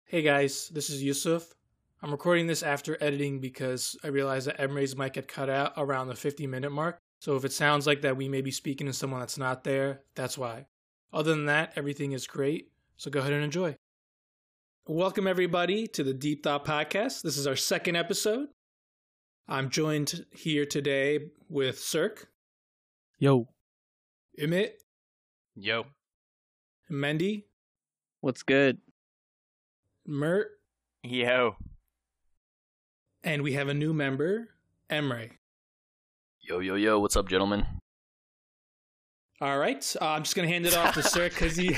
Hey guys, this is Yusuf. I'm recording this after editing because I realized that Emre's mic get cut out around the 50-minute mark. So if it sounds like that we may be speaking to someone that's not there, that's why. Other than that, everything is great. So go ahead and enjoy. Welcome everybody to the Deep Thought Podcast. This is our second episode. I'm joined here today with Cirque, Yo. Emmett, Yo. Mendy, What's good? Mert, Yo. and we have a new member, Emre. Yo, what's up, gentlemen? All right, I'm just going to hand it off to Cirque because he...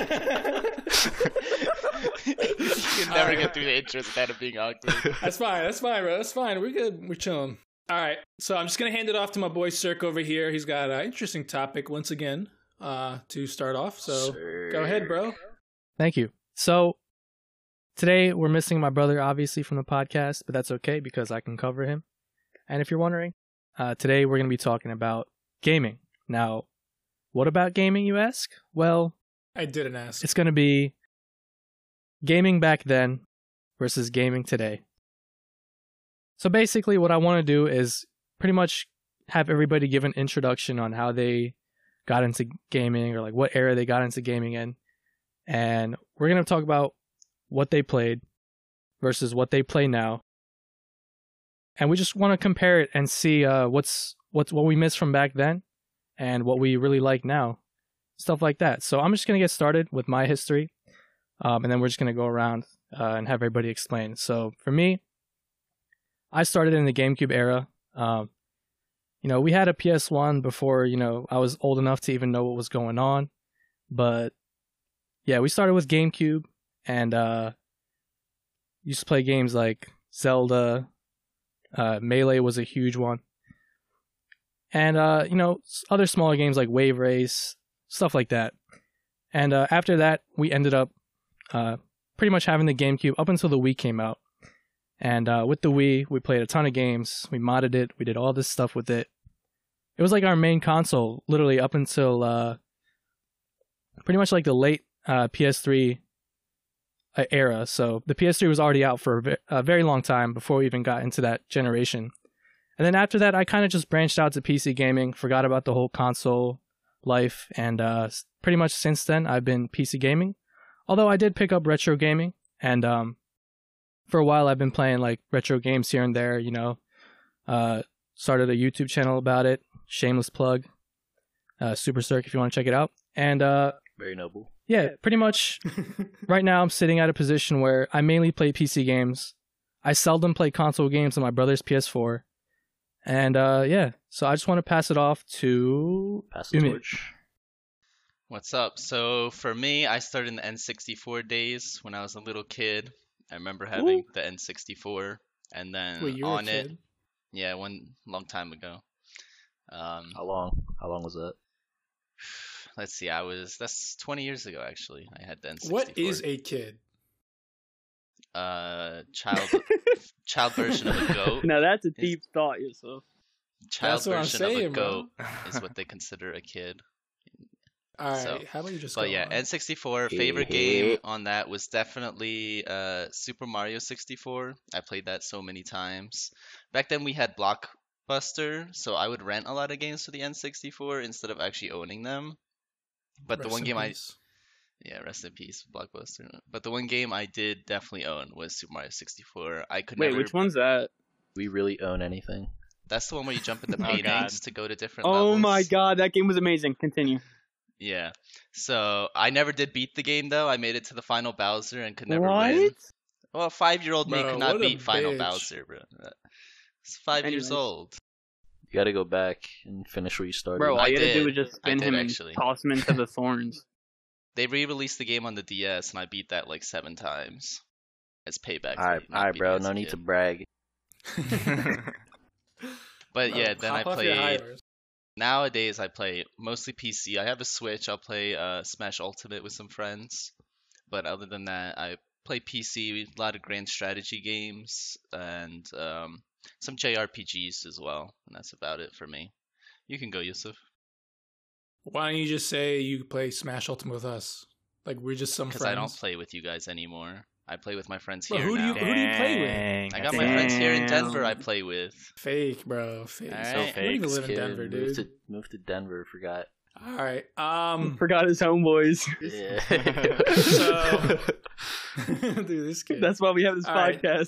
You can never get through the intros without it being awkward. That's fine, bro. That's fine. We're good. We're chilling. All right, so I'm just going to hand it off to my boy Cirque over here. He's got an interesting topic once again to start off. So go ahead, bro. Thank you. So, today we're missing my brother, obviously, from the podcast, but that's okay because I can cover him. And if you're wondering, today we're going to be talking about gaming. Now, what about gaming, you ask? Well, I didn't ask. it's going to be gaming back then versus gaming today. So basically what I want to do is pretty much have everybody give an introduction on how they got into gaming or like what era they got into gaming in. And we're going to talk about what they played versus what they play now. And we just want to compare it and see what we missed from back then and what we really like now. Stuff like that. So I'm just going to get started with my history. And then we're just going to go around and have everybody explain. So for me, I started in the GameCube era. We had a PS1 before, I was old enough to even know what was going on. But yeah, we started with GameCube and used to play games like Zelda. Melee was a huge one. And, other smaller games like Wave Race, stuff like that. And after that, we ended up pretty much having the GameCube up until the Wii came out. And with the Wii, we played a ton of games. We modded it. We did all this stuff with it. It was like our main console, literally up until pretty much like the late PS3 era. So the PS3 was already out for a very long time before we even got into that generation. And then after that, I kind of just branched out to PC gaming, forgot about the whole console life. And pretty much since then, I've been PC gaming. Although I did pick up retro gaming. And for a while, I've been playing like retro games here and there, started a YouTube channel about it. Shameless plug. Super Cirque if you want to check it out. And Very noble. yeah, pretty much right now I'm sitting at a position where I mainly play PC games. I seldom play console games on my brother's PS4. And so I just want to pass it off to Pass the Emmett. torch. What's up? So for me, I started in the N64 days when I was a little kid. I remember having the N64, and then Wait, you were a on it, kid? yeah, one long time ago. How long? How long was that? Let's see, that's 20 years ago actually. I had the N64. What is a kid? Child version of a goat? Now that's a deep thought, yourself. Child That's what I'm version of a saying, goat bro. is what they consider a kid. All right, So, how about you just But go yeah, on? N64 favorite game on that was definitely Super Mario 64. I played that so many times. Back then we had Blockbuster, so I would rent a lot of games for the N64 instead of actually owning them. But the Rest one in game peace. rest in peace, Blockbuster. But the one game I did definitely own was Super Mario 64. I could Wait, never. which one's that? We really own anything? That's the one where you jump into Oh, paintings God. to go to different Oh levels. my god, that game was amazing. Continue. Yeah. So I never did beat the game though. I made it to the final Bowser and could never What? win. Well, 5-year-old me Bro, could not what a beat final bitch. Bowser, bro. It's 5 years Anyways. old. You gotta go back and finish where you started. Bro, all I you had to do did. was just I spin did, him actually. and toss him into the thorns. They re-released the game on the DS, and I beat that like 7 times. As payback. for Alright, not beating bro. it as No a need to kid. brag. But Bro, yeah, then I hop off your played. high horse. Nowadays, I play mostly PC. I have a Switch. I'll play Smash Ultimate with some friends. But other than that, I play PC, a lot of grand strategy games, and some JRPGs as well. And that's about it for me. You can go, Yusuf. Why don't you just say you play Smash Ultimate with us? Like we're just some Because friends. I don't play with you guys anymore. I play with my friends Bro, here who do now. you play with? Dang, I got that's my friends here in Damn. Denver I play with. Fake, bro. Fake. All So, right. I don't even This live in kid Denver, dude. moved to Denver. Forgot. All right. Forgot his homeboys. Yeah. So, dude, this kid. That's why we have this All right. podcast.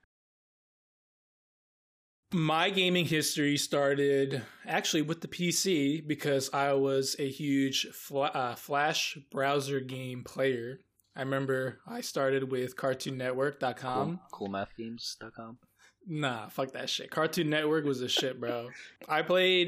My gaming history started actually with the PC because I was a huge Flash browser game player. I remember I started with CartoonNetwork.com. Coolmathgames.com. Nah, fuck that shit. Cartoon Network was the shit, bro. I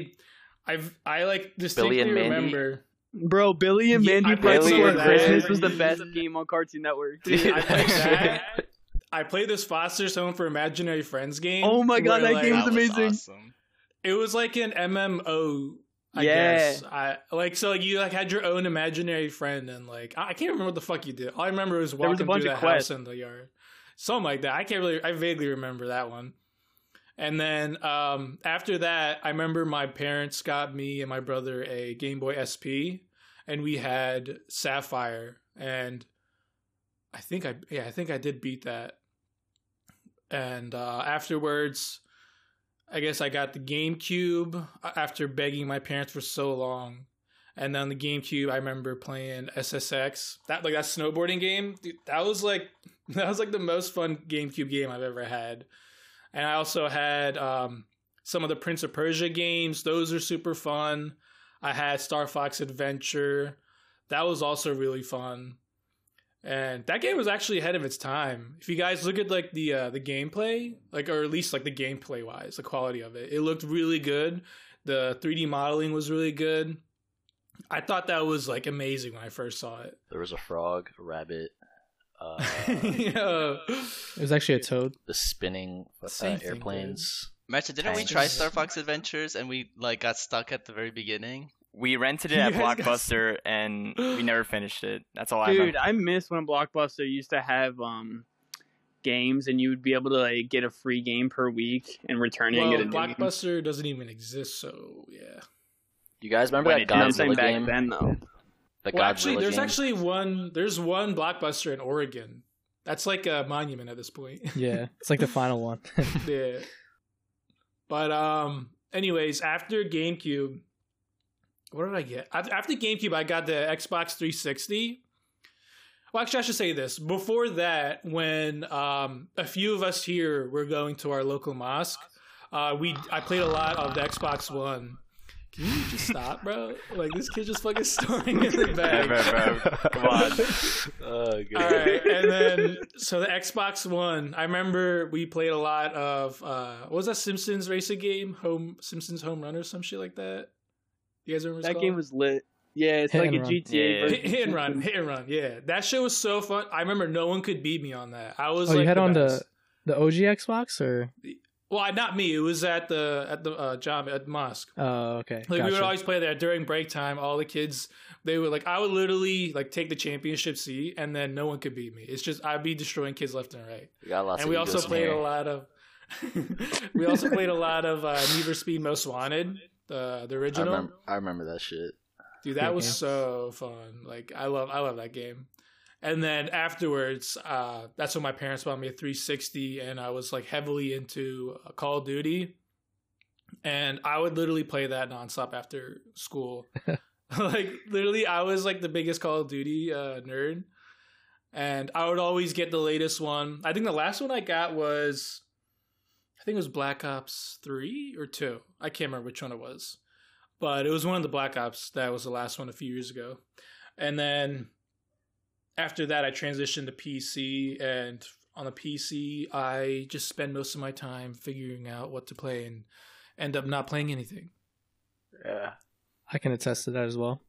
like distinctly Billy and Mandy? remember. Bro, Billy and Yeah, Mandy I Fight played Before that. Christmas was the best game on Cartoon Network. Dude, I played that. I played this Foster's Home for Imaginary Friends game. Oh my God, where, that game was That was amazing. awesome. It was like an MMO. I Yeah. guess. You had your own imaginary friend, and I can't remember what the fuck you did. All I remember was There was a walking bunch through of the house quests. in the yard, something like that. I vaguely remember that one. And then after that, I remember my parents got me and my brother a Game Boy SP, and we had Sapphire, and I think I did beat that. And afterwards, I guess I got the GameCube after begging my parents for so long. And then the GameCube, I remember playing SSX. That snowboarding game, dude, that was like the most fun GameCube game I've ever had. And I also had some of the Prince of Persia games. Those are super fun. I had Star Fox Adventure. That was also really fun. And that game was actually ahead of its time. If you guys look at the gameplay, or at least the gameplay wise, the quality of it, it looked really good. The 3D modeling was really good. I thought that was amazing when I first saw it. There was a frog, a rabbit, Yeah. It was actually a toad. the spinning Same thing, airplanes. Marta, didn't we Tanks. try Star Fox Adventures and we got stuck at the very beginning? We rented it at You guys got- Blockbuster and we never finished it. That's all I Dude, remember. I miss when Blockbuster used to have games and you would be able to get a free game per week and return it Well, and get a new game. Blockbuster doesn't even exist, so yeah. You guys remember When that it did. And I'm saying Godzilla back game? then though. The Well, Godzilla actually, there's game? actually one Blockbuster in Oregon. That's like a monument at this point. Yeah, it's like the final one. Yeah. But anyways, after GameCube, what did I get? After GameCube, I got the Xbox 360. Well, actually, I should say this. Before that, when a few of us here were going to our local mosque, I played a lot of the Xbox One. Can you just stop, bro? This kid just fucking snoring in the Yeah, back. bro. Come on. Oh, good. All right, and then so the Xbox One. I remember we played a lot of what was that Simpsons racing game? Simpsons Home Run or some shit like that. You guys remember what it's That game called? was lit. Yeah, it's Hit like a and run. GTA Yeah. version. Hit and run. Yeah, that shit was so fun. I remember no one could beat me on that. I was Oh, you had the on best. the OG Xbox or? Well, not me. It was at the job at mosque. Oh, okay. We would Gotcha. always play there during break time. All the kids, they would I would literally take the championship seat, and then no one could beat me. It's just I'd be destroying kids left and right. We got lots And of we also egos in played here. a lot of. We also played a lot of Need for Speed Most Wanted, the original. I remember that shit. Dude, that Good was game. so fun. I love that game. And then afterwards, that's when my parents bought me a 360, and I was heavily into Call of Duty, and I would literally play that nonstop after school. Literally, I was the biggest Call of Duty nerd, and I would always get the latest one. I think the last one I got was, I think it was Black Ops 3 or 2. I can't remember which one it was. But it was one of the Black Ops that was the last one a few years ago. And then after that, I transitioned to PC. And on the PC, I just spend most of my time figuring out what to play and end up not playing anything. Yeah. I can attest to that as well.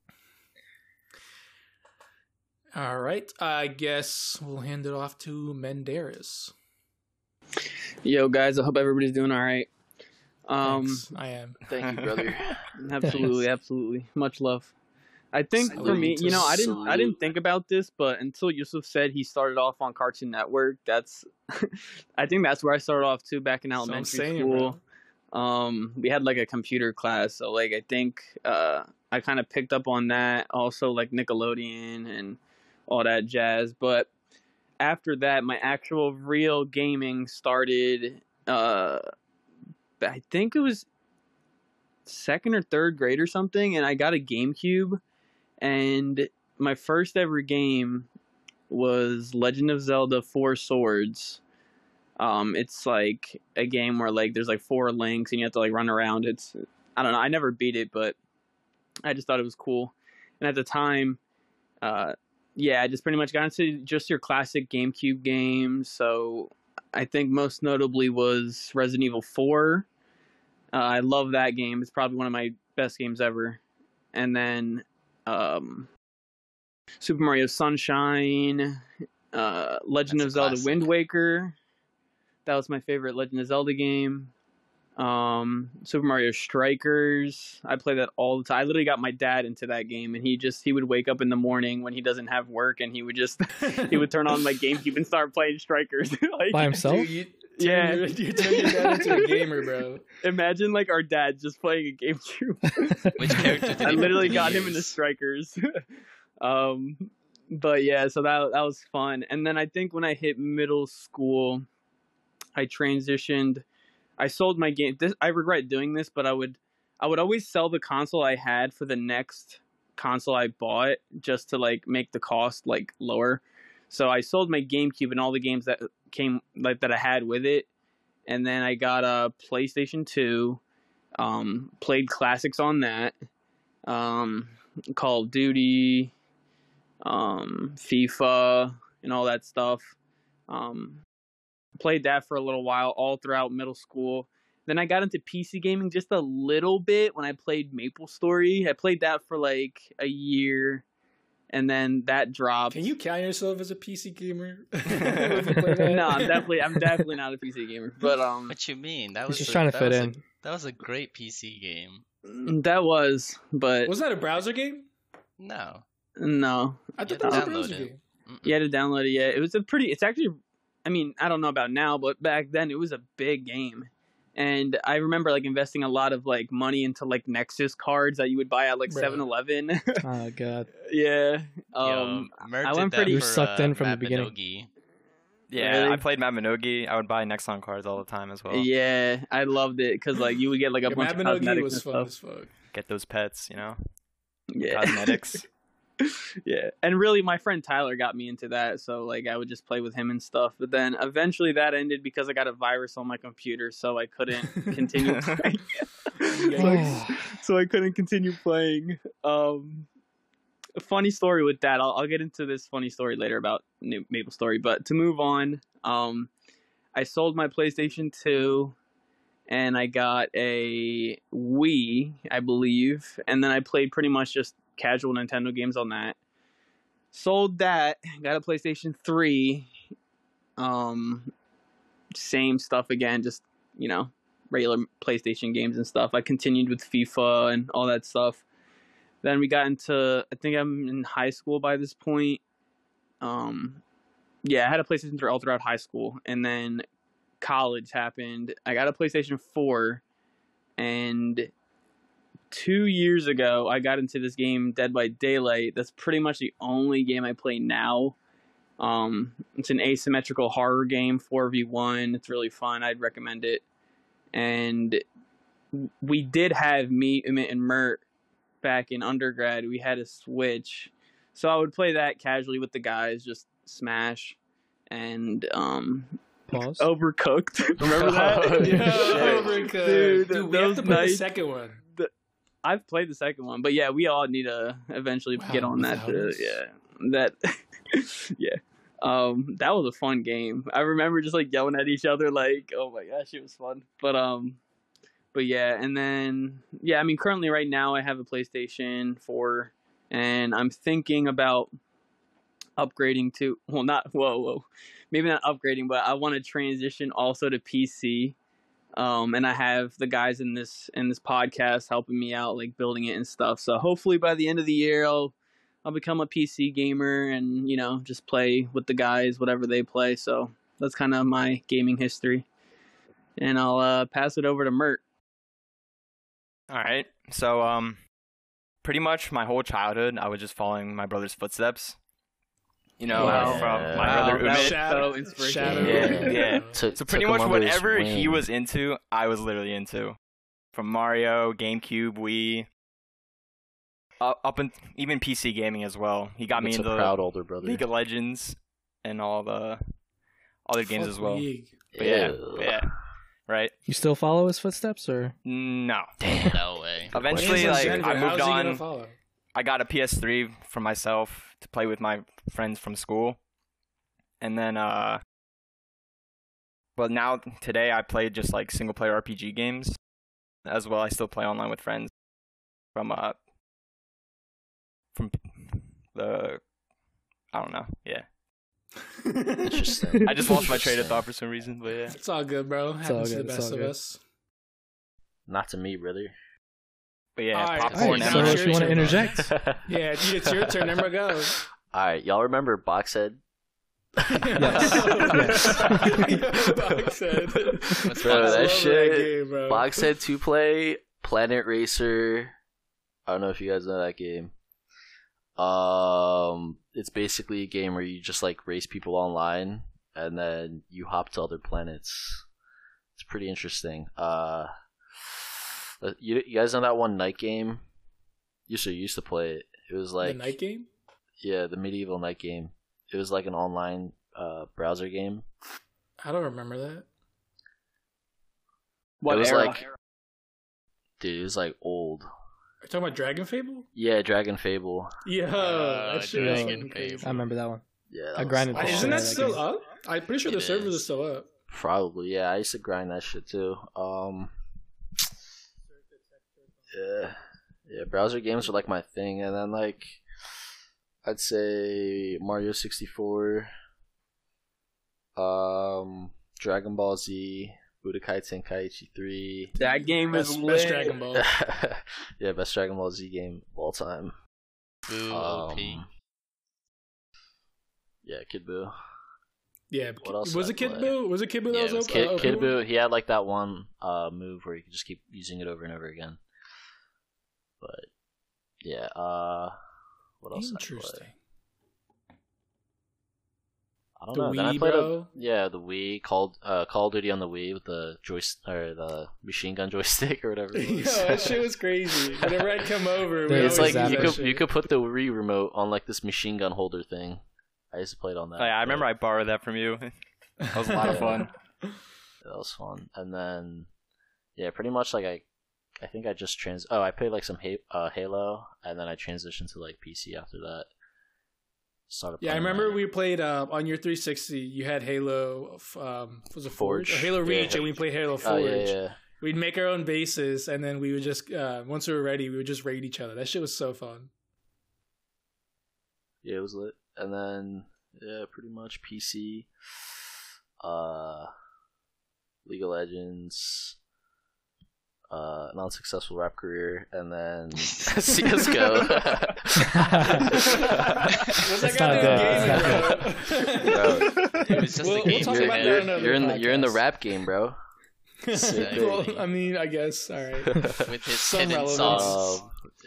All right. I guess we'll hand it off to Menderes. Yo, guys, I hope everybody's doing all right. Thanks. I am. Thank you, brother. Absolutely, absolutely. Much love. I think for me, Salute. I didn't think about this, but until Yusuf said he started off on Cartoon Network, I think that's where I started off too, back in So I'm elementary saying, school. We had a computer class, so I think I kind of picked up on that. Also Nickelodeon and all that jazz. But after that, my actual real gaming started. I think it was second or third grade or something, and I got a GameCube, and my first ever game was Legend of Zelda: Four Swords. It's like a game where like there's like 4 links and you have to like run around. I don't know. I never beat it, but I just thought it was cool. And at the time, I just pretty much got into just your classic GameCube games. So I think most notably was Resident Evil 4. I love that game. It's probably one of my best games ever. And then Super Mario Sunshine, Legend of Zelda Wind Waker. That was my favorite Legend of Zelda game. Super Mario Strikers. I play that all the time. I literally got my dad into that game, and he would wake up in the morning when he doesn't have work, and he would turn on my GameCube and start playing Strikers like, by himself. Dude, you turn your dad into a gamer, bro. Imagine like our dad just playing a GameCube. Which character did I he literally got him use? into Strikers. But yeah, so that was fun. And then I think when I hit middle school, I transitioned. I sold my game. I regret doing this, but I would always sell the console I had for the next console I bought just to like make the cost like lower. So I sold my GameCube and all the games that came like that I had with it, and then I got a PlayStation 2. Played classics on that. Call of Duty, FIFA, and all that stuff. Played that for a little while, all throughout middle school. Then I got into PC gaming just a little bit when I played MapleStory. I played that for like a year, and then that dropped. Can you count yourself as a PC gamer? No, I'm definitely not a PC gamer. But What you mean? He's just trying to fit in. That was a great PC game. that was, but Was that a browser game? No. no, I You thought had that was to a download browser it. game. you had to download it. Yeah, it's actually. I mean, I don't know about now, but back then it was a big game. And I remember like investing a lot of like money into like Nexus cards that you would buy at like Bro. 7-Eleven. Oh god. Yeah. Merv I did went that pretty- You for, sucked in from the Matt beginning. Minogue. Yeah, Really? I played Matt Minogue. I would buy Nexon cards all the time as well. Yeah, I loved it because like you would get like a Yeah, bunch of Mabinogi cosmetics was and fun stuff. as fuck. Get those pets, you know, Yeah. cosmetics. Yeah, and really my friend Tyler got me into that, so like I would just play with him and stuff. But then eventually that ended because I got a virus on my computer, so I couldn't continue playing. So I couldn't continue playing. A funny story with that. I'll get into this funny story later about MapleStory. But to move on, I sold my PlayStation 2, and I got a Wii, I believe, and then I played pretty much just casual Nintendo games on that. Sold that, got a PlayStation 3. Same stuff again, just, you know, regular PlayStation games and stuff. I continued with FIFA and all that stuff. Then we got into, I think I'm in high school by this point. Yeah, I had a PlayStation 3 all throughout high school. And then college happened. I got a PlayStation 4. And 2 years ago, I got into this game, Dead by Daylight. That's pretty much the only game I play now. It's an asymmetrical horror game, 4v1. It's really fun. I'd recommend it. And we did have me, Emmett, and Mert back in undergrad. We had a Switch. So I would play that casually with the guys, just Smash and Pause. Overcooked. Remember that? Yeah, Shit. Overcooked. Dude, we have those to play the nights- second one. I've played the second one, but yeah, we all need to eventually Wow, get on that. without us. Yeah. That was a fun game. I remember just like yelling at each other, like, "Oh my gosh, it was fun." But yeah, and then yeah, I mean, currently right now I have a PlayStation 4, and I'm thinking about upgrading to maybe not upgrading, but I want to transition also to PC. And I have the guys in this podcast helping me out, like building it and stuff. So hopefully by the end of the year, I'll become a PC gamer and, you know, just play with the guys, whatever they play. So that's kind of my gaming history. And I'll pass it over to Mert. All right. So, pretty much my whole childhood, I was just following my brother's footsteps. You know, Wow. from my Wow, brother that was Umit. Shadow- so inspirational. Shadow. Yeah. Took- So pretty took him much under his whatever he wing. was into, I was literally into. From Mario, GameCube, Wii, up and even PC gaming as well. He got me It's a into proud older brother. League of Legends and all the other games Fuck as well. League. But yeah, right? You still follow his footsteps, or No. No way. Eventually, He's in like Denver. I How's moved he gonna on. follow? I got a PS3 for myself to play with my friends from school, and then well now today I played just like single player RPG games as well. I still play online with friends from the I don't know. Yeah, Interesting. I just lost my train of thought for some reason, but yeah. It's all good, bro. Happens to the good, it's best all of good. us. Not to me, brother. But yeah, Alright, popcorn. alright, so now M&Ms. it's if you want to turn. interject, Yeah, it's your turn. Emma, go. All right, y'all remember Boxhead? Boxhead. What's Bro, Boxhead? that Love shit- game, bro. Boxhead 2-play, Planet Racer. I don't know if you guys know that game. It's basically a game where you just like race people online, and then you hop to other planets. It's pretty interesting. You guys know that one night game? You used to play it. It was The like night game? yeah, the medieval night game. It was like an online browser game. I don't remember that. What it was era? like, dude, it was like old. Are you talking about Dragon Fable? Yeah, Dragon Fable. Yo, that shit was Dragon fucking crazy. Fable. I remember that one. Yeah, I grinded the shit Isn't out that of still game. up? I'm pretty sure It the servers is. are still up. Probably, yeah. I used to grind that shit too. Yeah, browser games are like my thing, and then like, I'd say Mario 64, Dragon Ball Z, Budokai Tenkaichi 3. That game is Best lit. Dragon Ball. Yeah, best Dragon Ball Z game of all time. Boo, OP. Yeah, Kid Buu. Yeah, What else was did it I Kid play? Buu? Was it Kid Buu Yeah, that it was was open? Kid Buu, he had like that one move where you could just keep using it over and over again. But yeah, what else? Did I play? Interesting. I don't The know. Then I Wii, played bro? the Wii, Call of Duty on the Wii with the or the machine gun joystick or whatever. It Yo, was. that shit was crazy. Whenever I'd come over, we It's always It's like use exactly. that you shit. could put the Wii remote on like this machine gun holder thing. I used to play it on that. Oh, yeah, I remember but I borrowed that from you. That was a lot of fun. that was fun. And then yeah, pretty much like I think I just I played like some Halo, and then I transitioned to like PC after that. Started Yeah, I playing, remember like, we played on your 360. You had Halo. Was it Forge? Forge. Or Halo Yeah, Reach, and we played Halo Oh Forge. yeah. We'd make our own bases, and then we would just once we were ready, we would just raid each other. That shit was so fun. Yeah, it was lit. And then yeah, pretty much PC, League of Legends, an unsuccessful rap career, and then CS:GO. What's That's that not got good. to do with gaming, Bro, It was just We'll- a we'll game. talk you about had. that another you're in the podcast. rap game, bro. Sick thing. Well, I mean, I guess. All right. With his Some hidden relevance. sauce.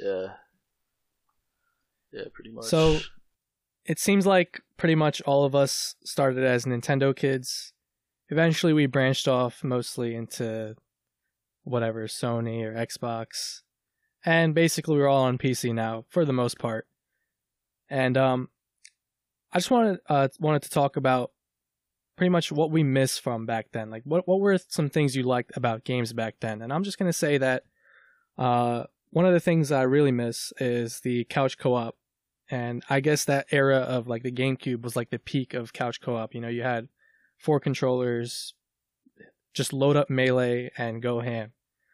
Yeah, pretty much. So- it seems like pretty much all of us started as Nintendo kids. Eventually, we branched off mostly into whatever, Sony or Xbox. And basically, we're all on PC now, for the most part. And I just wanted to talk about pretty much what we miss from back then. Like, what were some things you liked about games back then? And I'm just going to say that one of the things I really miss is the couch co-op. And I guess that era of like the GameCube was like the peak of couch co-op. You know, you had 4 controllers, just load up Melee and go ham.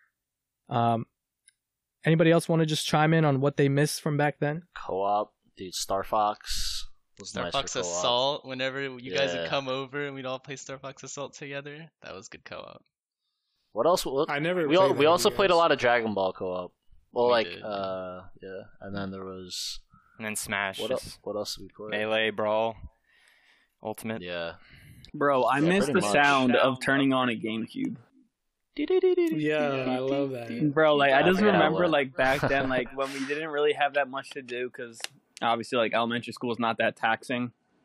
Anybody else want to just chime in on what they missed from back then? co-op, dude. Star Fox was Star nice Fox for co-op. Assault. Whenever you guys would Yeah. come over and we'd all play Star Fox Assault together, that was good co-op. What else? I never. We played that also with played a you guys. lot of Dragon Ball co-op. Well, We like did. yeah, and then there was And then Smash. what just else? What else did we play? Melee, Brawl, Ultimate. Yeah. Bro, I Yeah, miss pretty the much. sound of turning on a GameCube. Yeah, I love that. Bro, like I just forgot remember what. like back then, like when we didn't really have that much to do, because obviously like elementary school is not that taxing.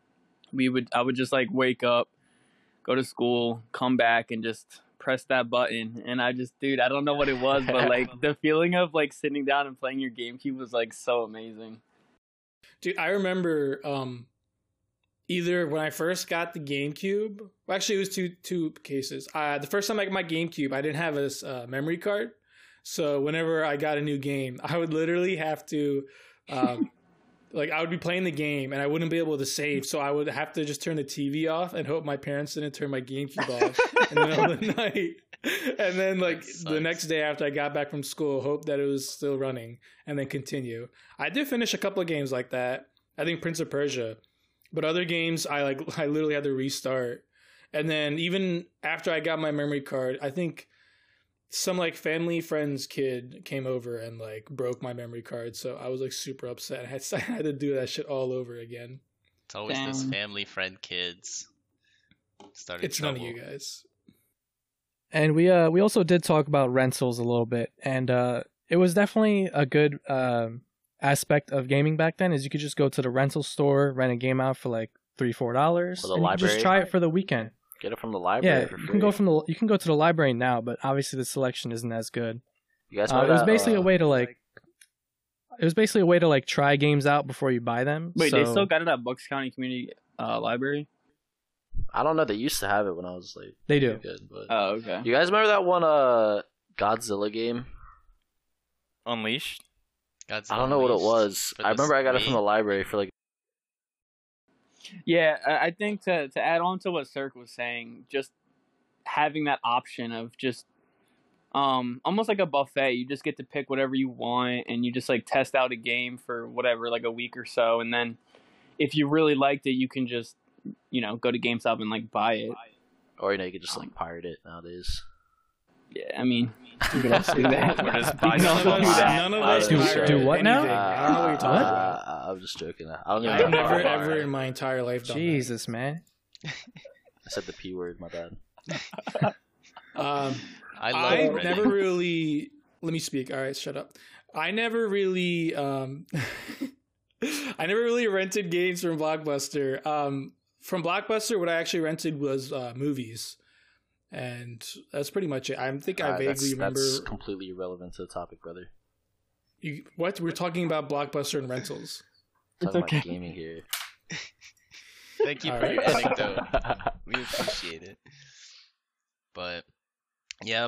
I would just like wake up, go to school, come back, and just press that button. And I just, dude, I don't know what it was, but like the feeling of like sitting down and playing your GameCube was like so amazing. Dude, I remember either when I first got the GameCube. Well, actually, it was two cases. The first time I got my GameCube, I didn't have a memory card, so whenever I got a new game, I would literally have to. Like I would be playing the game and I wouldn't be able to save, so I would have to just turn the TV off and hope my parents didn't turn my GameCube off in the middle of the night. And then like the next day after I got back from school, hope that it was still running and then continue. I did finish a couple of games like that. I think Prince of Persia, but other games I literally had to restart. And then even after I got my memory card, I think some like family friend's kid came over and like broke my memory card, so I was like super upset. I had to do that shit all over again. It's always those family friend kids. It's trouble. None of you guys. And we also did talk about rentals a little bit, and it was definitely a good aspect of gaming back then. Is you could just go to the rental store, rent a game out for like $3-4, and you could just try it for the weekend. Get it from the library. Yeah, you can go to the library now, but obviously the selection isn't as good. You guys it was basically a way to like. It was basically a way to like try games out before you buy them. Wait, they still got it at Bucks County Community Library? I don't know. They used to have it when I was like. They do. Good, but... Oh, okay. You guys remember that one Godzilla game? Unleashed? Godzilla I don't know what it was. I remember I got it from the library for like. Yeah, I think to add on to what Cirque was saying, just having that option of just almost like a buffet. You just get to pick whatever you want, and you just like test out a game for whatever, like a week or so, and then if you really liked it, you can just go to GameStop and like buy it. Or you could just like pirate it nowadays. Yeah, I mean, you can also do that. Or just buy None of us do what now? I don't know what you're talking about. I'm just joking. I've never ever in my entire life done Jesus, man. I said the P word, my bad. I never really. Let me speak. All right, shut up. I never really. I never really rented games from Blockbuster. From Blockbuster, what I actually rented was movies, and that's pretty much it. I think I vaguely remember. That's completely irrelevant to the topic, brother. What? We're talking about Blockbuster and rentals. We're talking about gaming here. Thank you for your anecdote. We appreciate it. But yeah,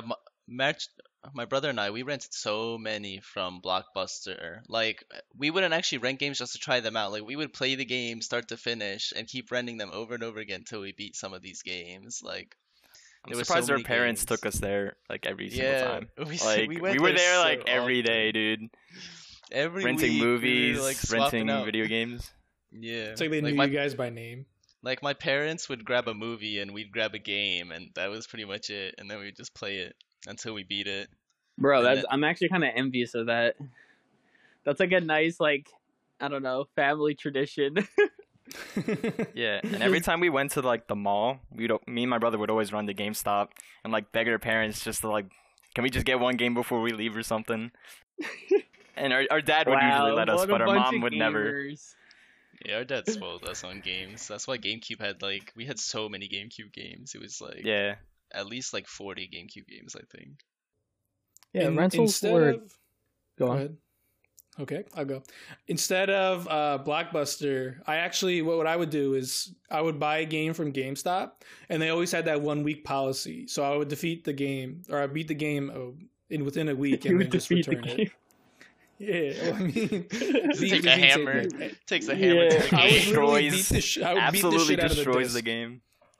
my brother and I, we rented so many from Blockbuster. Like, we wouldn't actually rent games just to try them out. Like, we would play the game start to finish and keep renting them over and over again until we beat some of these games. Like, I'm surprised our parents took us there like every single time. We were there like every day, dude. Every renting week, movies, we were, like, renting out video games. Yeah. It's like they knew you guys by name. Like, my parents would grab a movie and we'd grab a game, and that was pretty much it. And then we'd just play it until we beat it. Bro, I'm actually kind of envious of that. That's like a nice, like, I don't know, family tradition. Yeah, and every time we went to like the mall, me and my brother would always run to GameStop and like beg our parents just to like, can we just get one game before we leave or something? And our dad would usually let us, but our mom would never. Yeah, our dad spoiled us on games. That's why GameCube had we had so many GameCube games. It was like at least like 40 GameCube games, I think. Yeah, rentals were. Go ahead. Okay, I'll go. Instead of Blockbuster, what I would do is I would buy a game from GameStop, and they always had that 1 week policy. So I would defeat the game, or I beat the game within a week, and then just return it. Yeah, well, I mean, takes a hammer to the game. Absolutely destroys the game.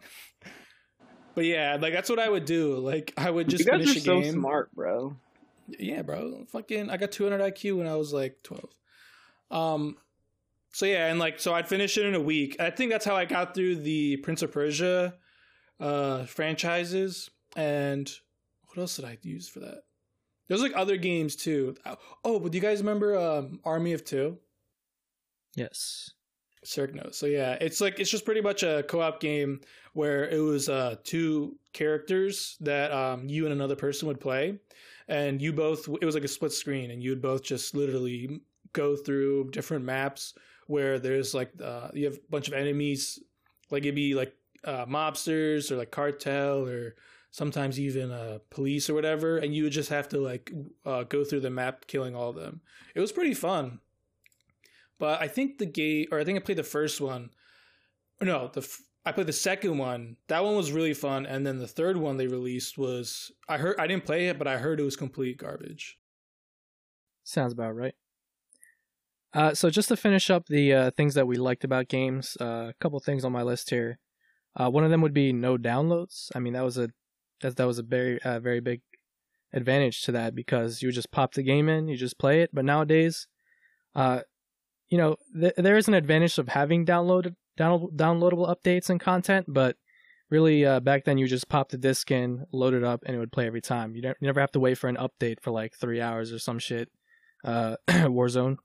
But yeah, like that's what I would do. Like I would just finish a game. You guys are so smart, bro. Yeah, bro. I got 200 IQ when I was like 12. So yeah, and so I'd finish it in a week. I think that's how I got through the Prince of Persia franchises. And what else did I use for that? There's like other games too. Oh, but do you guys remember Army of Two? Yes. Cirque knows. So yeah, it's just pretty much a co-op game where it was 2 characters that you and another person would play, and it was like a split screen, and you would both just literally go through different maps where there's you have a bunch of enemies Like it'd be like mobsters or like cartel or sometimes even police or whatever, and you would just have to like go through the map killing all of them. It was pretty fun. But I think I think I played the first one. No, I played the second one. That one was really fun, and then the third one they released was I didn't play it, but I heard it was complete garbage. Sounds about right. So just to finish up the things that we liked about games, a couple things on my list here. One of them would be no downloads. I mean, that was a very very big advantage to that, because you would just pop the game in, you just play it. But nowadays, there is an advantage of having downloadable updates and content, but really back then you just pop the disc in, load it up, and it would play every time. You never have to wait for an update for like 3 hours or some shit. Warzone.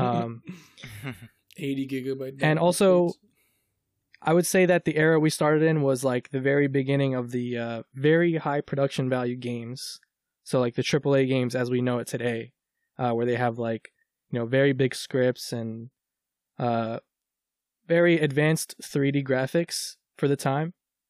80 gigabyte. And also, I would say that the era we started in was like the very beginning of the very high production value games. So like the AAA games as we know it today, where they have like, very big scripts and very advanced 3D graphics for the time.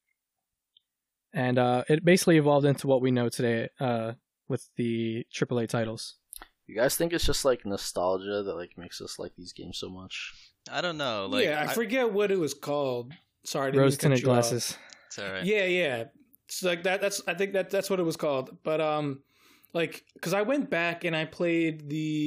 And it basically evolved into what we know today with the AAA titles. You guys think it's just like nostalgia that like makes us like these games so much? I don't know. I forget what it was called. Sorry, rose tinted glasses. It's all right. Yeah. It's like that. I think that's what it was called. But because I went back and I played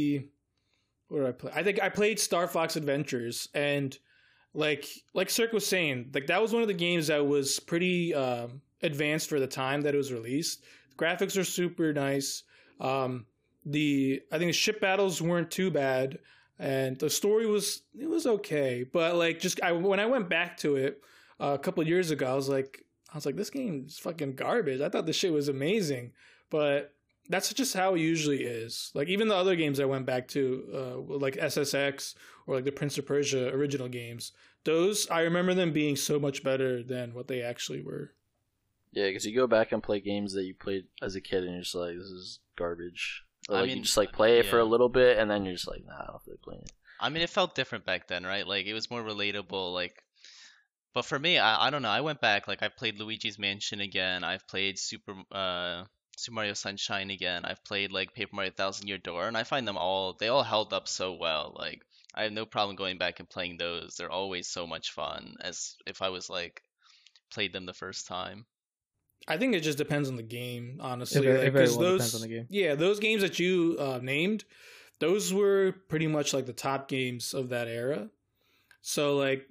what did I play? I think I played Star Fox Adventures, and like Cirque was saying, like that was one of the games that was pretty advanced for the time that it was released. The graphics are super nice. I think the ship battles weren't too bad, and the story was okay. But like when I went back to it a couple of years ago, I was like, this game is fucking garbage. I thought this shit was amazing, but that's just how it usually is. Like even the other games I went back to, like SSX or like the Prince of Persia original games, those I remember them being so much better than what they actually were. Yeah, because you go back and play games that you played as a kid, and you're just like, this is garbage. Or you just like play it for a little bit, and then you're just like, nah, I don't feel like playing it. I mean, it felt different back then, right? Like it was more relatable. But for me, I don't know. I went back. Like I played Luigi's Mansion again. I've played Super Mario Sunshine again. I've played like Paper Mario Thousand Year Door, and I find they all held up so well. Like I have no problem going back and playing those. They're always so much fun as if I was like played them the first time. I think it just depends on the game, honestly. It very well depends on the game. Yeah, those games that you named, those were pretty much like the top games of that era. So like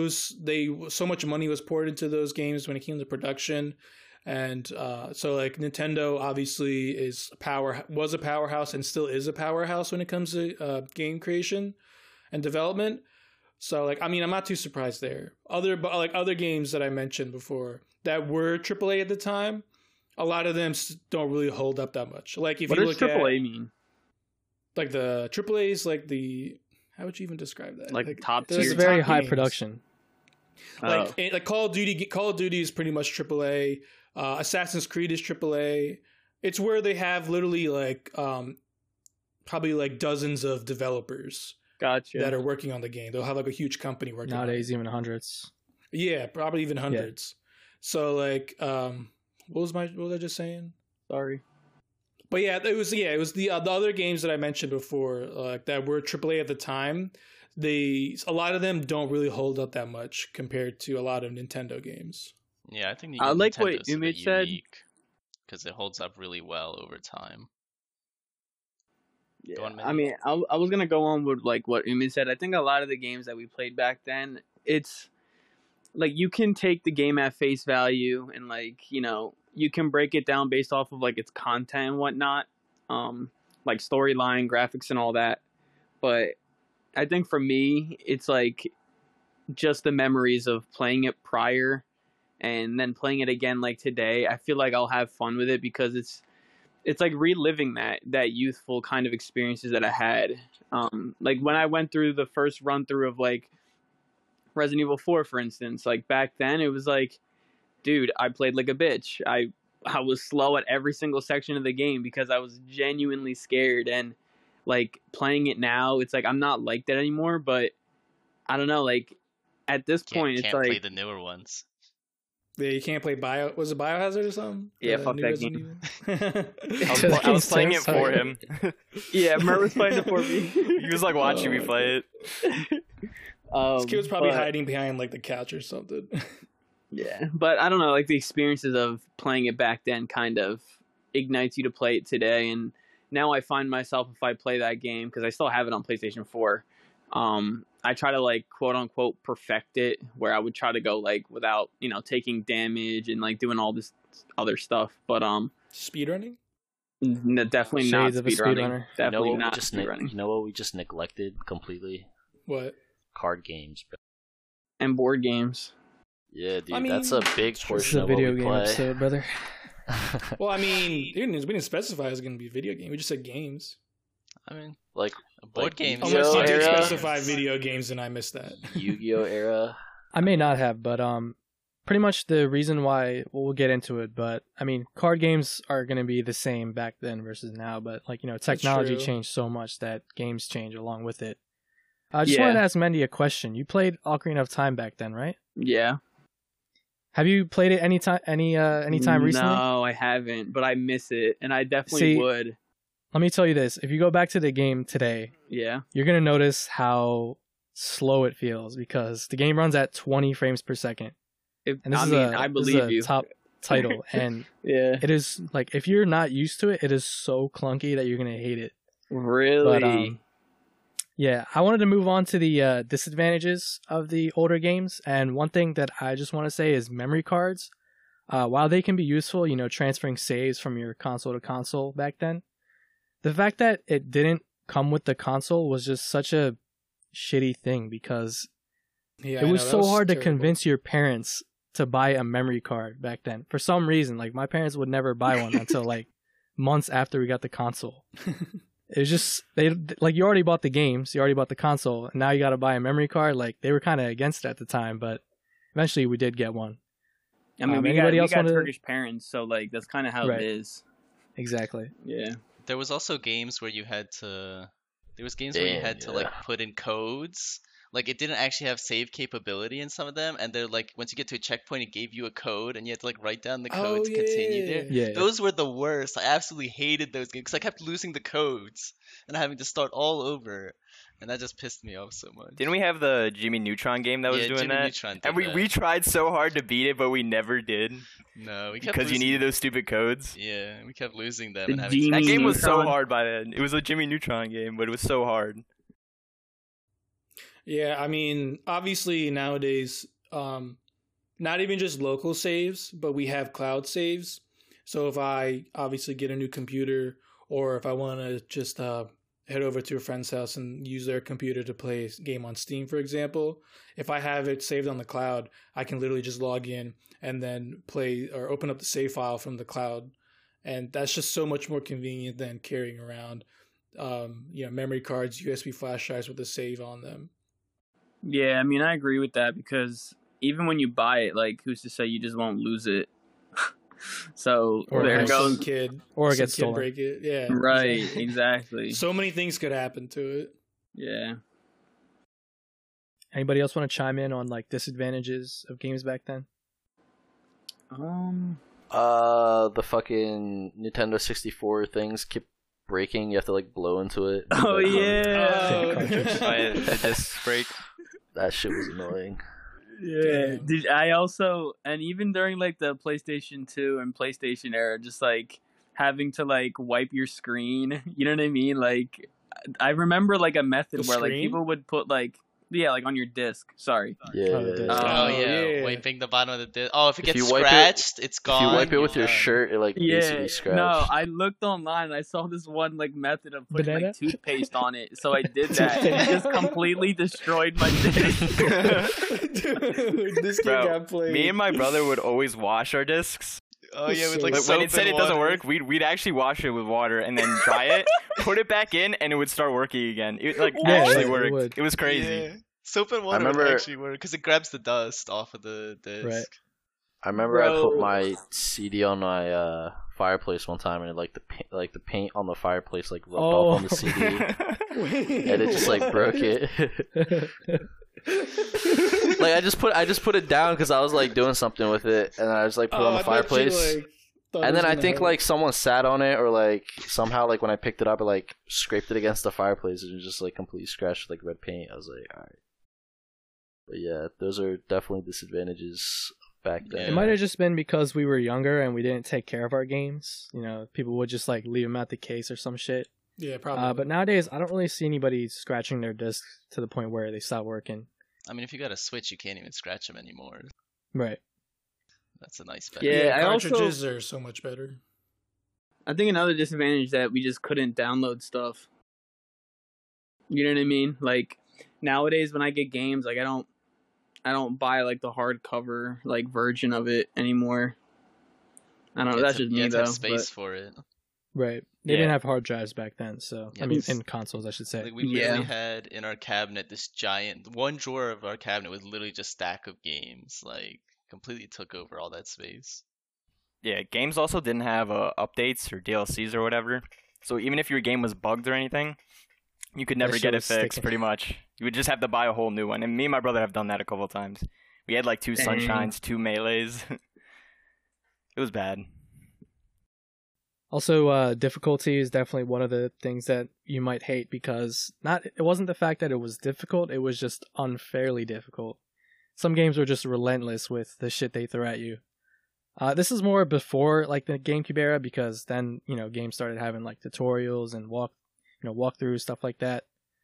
so much money was poured into those games when it came to production. And so like Nintendo obviously was a powerhouse and still is a powerhouse when it comes to game creation and development. So like, I mean, I'm not too surprised there. Other games that I mentioned before that were AAA at the time, a lot of them don't really hold up that much. Like if what you does look AAA at mean? Like the AAA's, like how would you even describe that? Like top tier. It's very high production. Like Call of Duty is pretty much AAA. Assassin's Creed is AAA. It's where they have literally like probably like dozens of developers. Gotcha. That are working on the game. They'll have like a huge company working nowadays, on it. even hundreds. Yeah, probably even hundreds. Yeah. So like, what was I just saying? Sorry. But yeah, it was the other games that I mentioned before, that were AAA at the time. A lot of them don't really hold up that much compared to a lot of Nintendo games. Yeah, I think I like what Nintendo's Umid said, because it holds up really well over time. Yeah, I mean, I was gonna go on with like what Umid said. I think a lot of the games that we played back then, it's like you can take the game at face value and like you can break it down based off of like its content and whatnot, like storyline, graphics, and all that. But I think for me, it's like just the memories of playing it prior and then playing it again like today. I feel like I'll have fun with it because it's like reliving that youthful kind of experiences that I had. Like when I went through the first run through of like Resident Evil 4, for instance, like back then it was like, dude, I played like a bitch. I was slow at every single section of the game because I was genuinely scared. And like playing it now, it's like I'm not like that anymore, but I don't know, like at this point, Can't it's play like, the newer ones. Yeah, you can't play was it Biohazard or something? Yeah, The fuck new that Resident game. Evil? I was playing it for him. yeah, Mert was playing it for me. He was like watching me play it. This kid was probably but- hiding behind like the couch or something. Yeah, but I don't know, like the experiences of playing it back then kind of ignites you to play it today, and now I find myself, if I play that game, because I still have it on PlayStation 4, I try to like quote unquote perfect it, where I would try to go like without, you know, taking damage and like doing all this other stuff, but Speedrunning? definitely not Shades of a speedrunning. speedrunner. Definitely you know what not we just speedrunning. you know what we just neglected completely? What? Card games, bro. And board games. Yeah, dude, I mean, that's a big this This is portion a of what video we game play. episode, brother. Well, I mean, we didn't specify it was going to be a video game. We just said games. I mean, like board like games. Unless you did era? specify video games, and I missed that. Yu-Gi-Oh era. I may not have, but pretty much the reason why we'll get into it. But I mean, card games are going to be the same back then versus now. But like technology true. changed so much that games change along with it. I just Yeah. wanted to ask Mendy a question. You played Ocarina of Time back then, right? Yeah. Have you played it anytime recently? No, I haven't, but I miss it, and I definitely See- would. Let me tell you this: if you go back to the game today, Yeah. you're gonna notice how slow it feels because the game runs at 20 frames per second, and this I believe a you. top title, and Yeah. it is like if you're not used to it, it is so clunky that you're gonna hate it. Really? But yeah, I wanted to move on to the disadvantages of the older games, and one thing that I just want to say is memory cards. While they can be useful, transferring saves from your console to console back then, the fact that it didn't come with the console was just such a shitty thing because Yeah, it was so hard to terrible. convince your parents to buy a memory card back then. For some reason, like my parents would never buy one until like months after we got the console. It was just they like you already bought the games, you already bought the console, and now you got to buy a memory card. Like they were kind of against it at the time, but eventually we did get one. I mean, we anybody got else wanna- Turkish parents, so like that's kind of how Right. it is. Exactly. Yeah. There was also games where you had to. There was games where you Damn, had to yeah. like put in codes. Like it didn't actually have save capability in some of them, and they're like once you get to a checkpoint, it gave you a code, and you had to like write down the code Oh, to continue there. Yeah. Those were the worst. I absolutely hated those games because I kept losing the codes and having to start all over, and that just pissed me off so much. Didn't we have the Jimmy Neutron game that was Yeah, doing Jimmy that? Neutron did And we that. tried so hard to beat it, but we never did No, we kept because you losing- needed those stupid codes. Yeah, we kept losing them The and having to That Jimmy game was so Neutron. hard by then. It was a Jimmy Neutron game, but it was so hard. Yeah, I mean, obviously nowadays, not even just local saves, but we have cloud saves. So if I obviously get a new computer, or if I want to just head over to a friend's house and use their computer to play a game on Steam, for example, if I have it saved on the cloud, I can literally just log in and then play or open up the save file from the cloud. And that's just so much more convenient than carrying around, memory cards, USB flash drives with a save on them. Yeah, I mean, I agree with that because even when you buy it, like, who's to say you just won't lose it? So Or there have goes. some kid Or it some gets kid stolen. break it. Yeah, Right, exactly. exactly. So many things could happen to it. Yeah. Anybody else want to chime in on like disadvantages of games back then? The fucking Nintendo 64 things keep breaking. You have to like blow into it. Oh, Like, yeah. Oh, The disc break. that shit was annoying. Yeah. Did I also, and even during like the PlayStation 2 and PlayStation era, just like having to like wipe your screen, you know what I mean? Like, I remember like a method The where like screen? people would put like, yeah, like on your disc. Sorry. Yeah. Oh, the disc. Oh, Oh, yeah. yeah. Wiping the bottom of the disc. Oh, if it If gets you wipe it- scratched, it's If gone. you wipe it with You're your done. shirt, it like Yeah, basically scratched. no, I looked online and I saw this one like method of putting Banana? like toothpaste on it, so I did that. And it just completely destroyed my disc. Dude, this kid Bro, got played. Me and my brother would always wash our discs. Oh, yeah, with like But when it soap said and it doesn't water. work, we'd actually wash it with water and then dry it, put it back in, and it would start working again. It like Yeah, actually it worked. would. It was crazy. Yeah. Soap and water would remember- actually work because it grabs the dust off of the disc. Right. I remember I Bro. put my CD on my fireplace one time, and the paint on the fireplace like rubbed off on the CD, and it just like broke it. Like I just put it down because I was like doing something with it, and I just like put it on the fireplace. And then I think like someone sat on it, or like somehow like when I picked it up, it like scraped it against the fireplace and just like completely scratched with, like red paint. I was like, all right. But yeah, those are definitely disadvantages back then. It might have just been because we were younger and we didn't take care of our games. You know, people would just like leave them at the case or some shit. Yeah, probably. But nowadays, I don't really see anybody scratching their discs to the point where they stop working. I mean, if you got a Switch, you can't even scratch them anymore. Right. That's a nice bet. Yeah, I cartridges also are so much better. I think another disadvantage that we just couldn't download stuff. You know what I mean? Like nowadays when I get games, like I don't buy like the hardcover like version of it anymore. I don't know, that's just you me have to though. have space but- for it. Right. They Yeah. didn't have hard drives back then, so Yeah, I mean, it's- in consoles, I should say. Like we Yeah. literally had in our cabinet this giant one drawer of our cabinet was literally just stack of games. Like completely took over all that space. Yeah, games also didn't have updates or DLCs or whatever. So even if your game was bugged or anything, you could never shit get it was fixed, sticking. pretty much. You would just have to buy a whole new one. And me and my brother have done that a couple of times. We had like 2 Dang. Sunshines, 2 Melees. It was bad. Also, difficulty is definitely one of the things that you might hate because it wasn't the fact that it was difficult, it was just unfairly difficult. Some games were just relentless with the shit they throw at you. This is more before like the GameCube era because then, you know, games started having like tutorials and walkthroughs, stuff like that.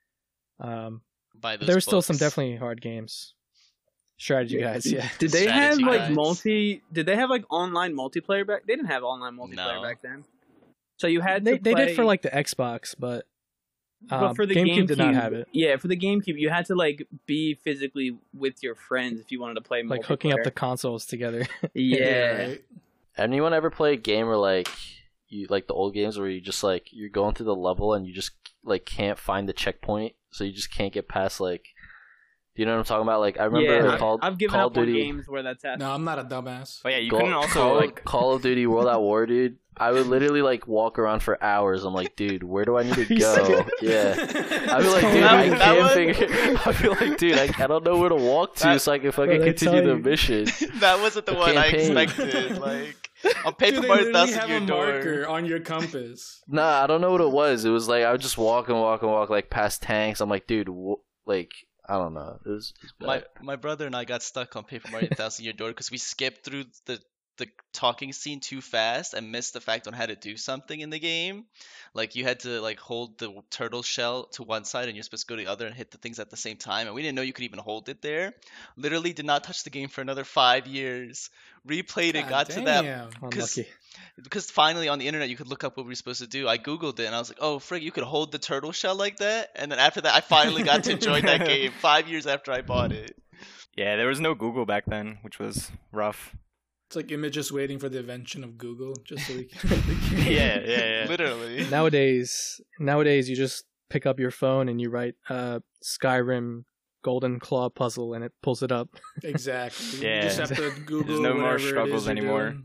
Buy those There were still some books. definitely hard games. Strategy guys, yeah. Did they have Strategy like guides. did they have like online multiplayer back? They didn't have online multiplayer No. back then. So you had They to play, did for like the Xbox, but for the GameCube did not have it. Yeah, for the GameCube, you had to like be physically with your friends if you wanted to play Like hooking up multiplayer. the consoles together. Yeah. Right? Anyone ever play a game where like you like the old games where you just like you're going through the level and you just like can't find the checkpoint, so you just can't get past like. Do you know what I'm talking about? Like I remember Yeah, I've given Call up of on Duty. games where that's happened. No, I'm not a dumbass. But yeah, you couldn't also Call, like Call of Duty World at War, dude. I would literally like walk around for hours. I'm like, dude, where do I need to You go? said- Yeah, I'd be like, dude, That- I that can't one- figure. I'd be like, dude, I don't know where to walk to That- so I can Bro, fucking they continue tell the you. mission. That wasn't the The one campaign. I expected. Like on Paper Dude, they Mario, literally that's have your a door. marker on your compass. Nah, I don't know what it was. It was like I would just walk and walk and walk like past tanks. I'm like, dude, like I don't know. It was bad. My brother and I got stuck on Paper Mario Thousand Year Door because we skipped through the talking scene too fast and missed the fact on how to do something in the game. Like you had to like hold the turtle shell to one side and you're supposed to go to the other and hit the things at the same time. And we didn't know you could even hold it there. Literally did not touch the game for another 5 years. Replayed it, God got to that damn. Unlucky. because finally on the internet you could look up what we were supposed to do. I googled it and I was like, oh frig, you could hold the turtle shell like that. And then after that I finally got to enjoy that game 5 years after I bought it. yeah, there was no Google back then, which was rough. It's like Image just waiting for the invention of Google, just so we can. Yeah. Literally. Nowadays, you just pick up your phone and you write Skyrim Golden Claw puzzle and it pulls it up. Exactly. Yeah. You just have to Google. no more whatever it is struggles you're anymore. doing.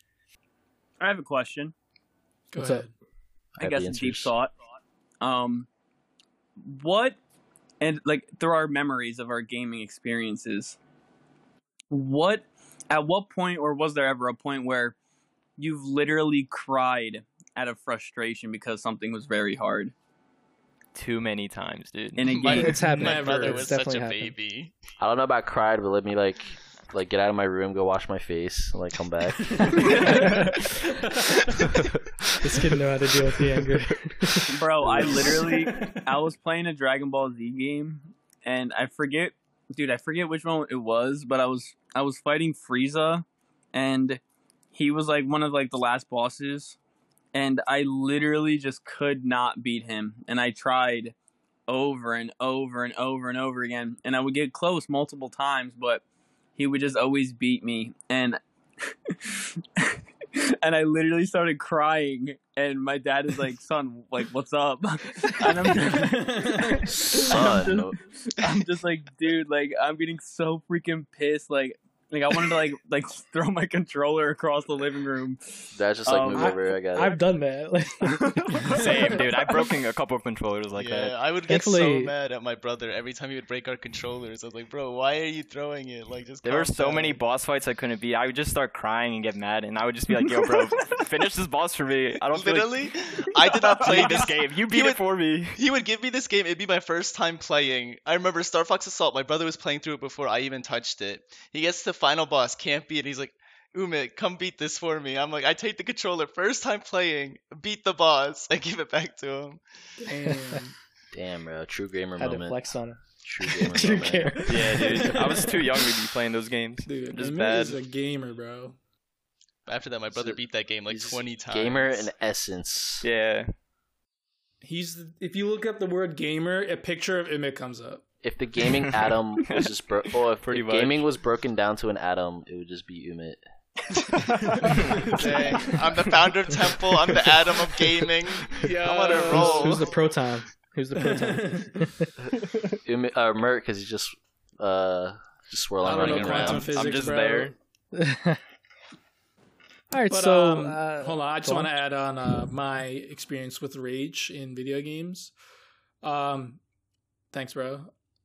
I have a question. Go What's ahead. up? I have guess the a deep answers. thought. What and like through our memories of our gaming experiences, at what point or was there ever a point where you've literally cried out of frustration because something was very hard Too many times, dude. in a My- game? It's happened. My brother It's was such a definitely happened. baby. I don't know about cried, but let me like get out of my room, go wash my face, and like come back. This kid know how to deal with the anger. Bro, I was playing a Dragon Ball Z game and I forget which one it was, but I was fighting Frieza and he was like one of like the last bosses and I literally just could not beat him and I tried over and over and over and over again and I would get close multiple times but he would just always beat me and and I literally started crying and my dad is like, son, like what's up? And Son, I'm just like, dude, like I'm getting so freaking pissed. Like Like I wanted to like throw my controller across the living room. That's just like move over. I got it. I've done that. Same, dude. I've broken a couple of controllers like that. I would get so Thankfully- mad at my brother every time he would break our controllers. I was like, bro, why are you throwing it? Like, just There were calm so down." many boss fights I couldn't beat. I would just start crying and get mad, and I would just be like, "Yo, bro, finish this boss for me. I don't feel like Literally, I did not play playing this game. You beat it for me." He would give me this game. It'd be my first time playing. I remember Star Fox Assault. My brother was playing through it before I even touched it. He gets to final boss, can't beat it. He's like, Umit, come beat this for me. I'm like, I take the controller, first time playing, beat the boss. I give it back to him. Damn, bro. True gamer Had to moment. flex on it. True gamer True moment. gamer. Yeah, dude. I was too young to be playing those games. Dude, Just Emir bad. is a gamer, bro. After that, my brother So, beat that game like He's 20 times. Gamer in essence. Yeah. If you look up the word gamer, a picture of Emmett comes up. If the gaming atom was just if Pretty much. gaming was broken down to an atom, it would just be Umit. Dang. I'm the founder of Temple. I'm the Adam of gaming. I'm on a Yo. roll. Who's the proton? Who's the proton? Umit Mert, because he's just swirling I don't running know around. quantum physics, I'm just bro. there. All right, But so hold on, I just go want on. to add on my experience with rage in video games. Thanks, bro.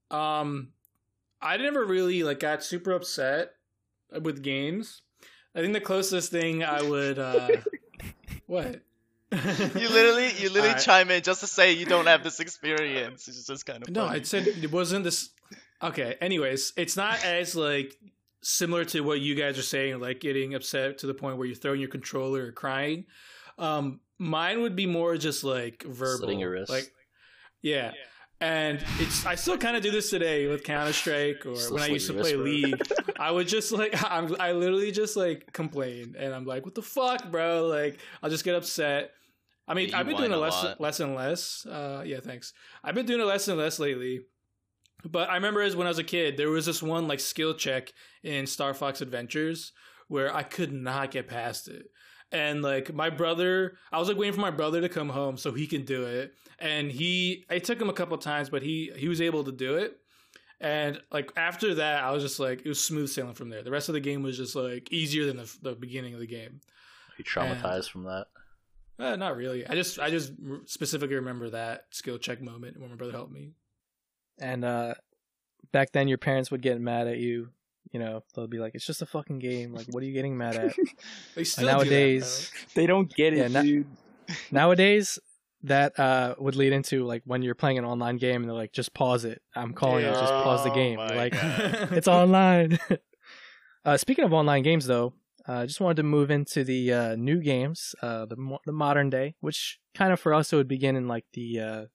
I never really got super upset with games. I think the closest thing I would what? You literally Alright. chime in just to say you don't have this experience. It's just kind of No, funny. I said it wasn't this. Okay, anyways, it's not as similar to what you guys are saying, like getting upset to the point where you're throwing your controller or crying. Mine would be more just verbal, Slitting your wrist. Yeah. And I still kind of do this today with Counter-Strike or Still when I slit used to your play wrist, bro. League. I would just I literally just complain, and I'm like, what the fuck, bro? I'll just get upset. I mean, Yeah, you I've been doing whine it a less lot. and less. Yeah, thanks. I've been doing it less and less lately. But I remember when I was a kid, there was this one skill check in Star Fox Adventures where I could not get past it. And my brother, I was waiting for my brother to come home so he can do it. And it took him a couple times, but he was able to do it. And after that, I was just it was smooth sailing from there. The rest of the game was just easier than the beginning of the game. Are you traumatized from that? Not really. I just specifically remember that skill check moment when my brother helped me. And back then, your parents would get mad at you. You know, they'll be like, "It's just a fucking game. What are you getting mad at?" They still And do that, nowadays, They don't get it, Yeah, dude. nowadays, that would lead into when you're playing an online game and they're like, "Just pause it. I'm calling it. Just pause the game." Oh You're my like, God. "It's online." Speaking of online games, though, I just wanted to move into the new games, the modern day, which kind of for us it would begin in the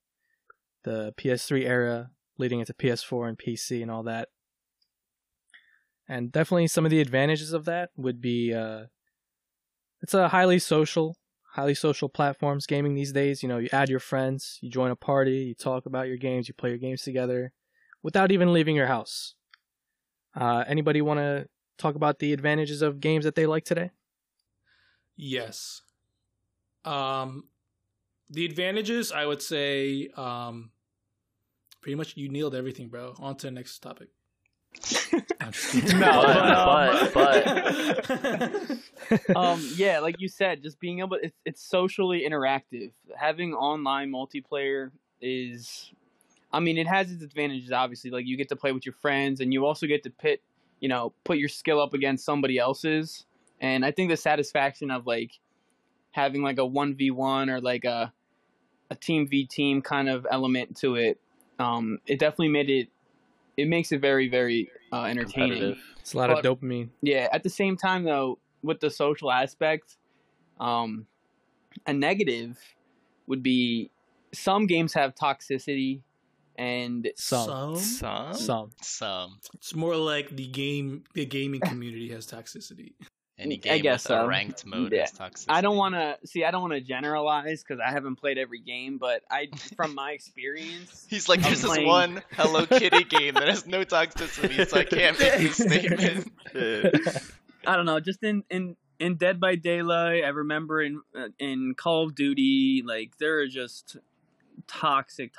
PS3 era, leading into PS4 and PC and all that. And definitely some of the advantages of that would be it's a highly social platforms gaming these days. You know, you add your friends, you join a party, you talk about your games, you play your games together without even leaving your house. Anybody want to talk about the advantages of games that they like today? Yes. The advantages, I would say, pretty much you nailed everything, bro. On to the next topic. I'm just kidding. But Yeah, like you said, just being able, it's socially interactive. Having online multiplayer is, I mean, it has its advantages. Obviously, you get to play with your friends, and you also get to put your skill up against somebody else's. And I think the satisfaction of having a 1v1 or a team v team kind of element to it, it definitely makes it very, very entertaining. competitive. It's a lot of dopamine. Yeah, at the same time though, with the social aspect, a negative would be some games have toxicity, and Some. It's more like the gaming community has toxicity. Any I game guess with a so. ranked mode Yeah. is toxic. I don't want to generalize because I haven't played every game, but from my experience, He's like, there's this playing- one Hello Kitty game that has no toxicity, so I can't make this statement. I don't know. Just in Dead by Daylight, I remember in Call of Duty, there are just toxic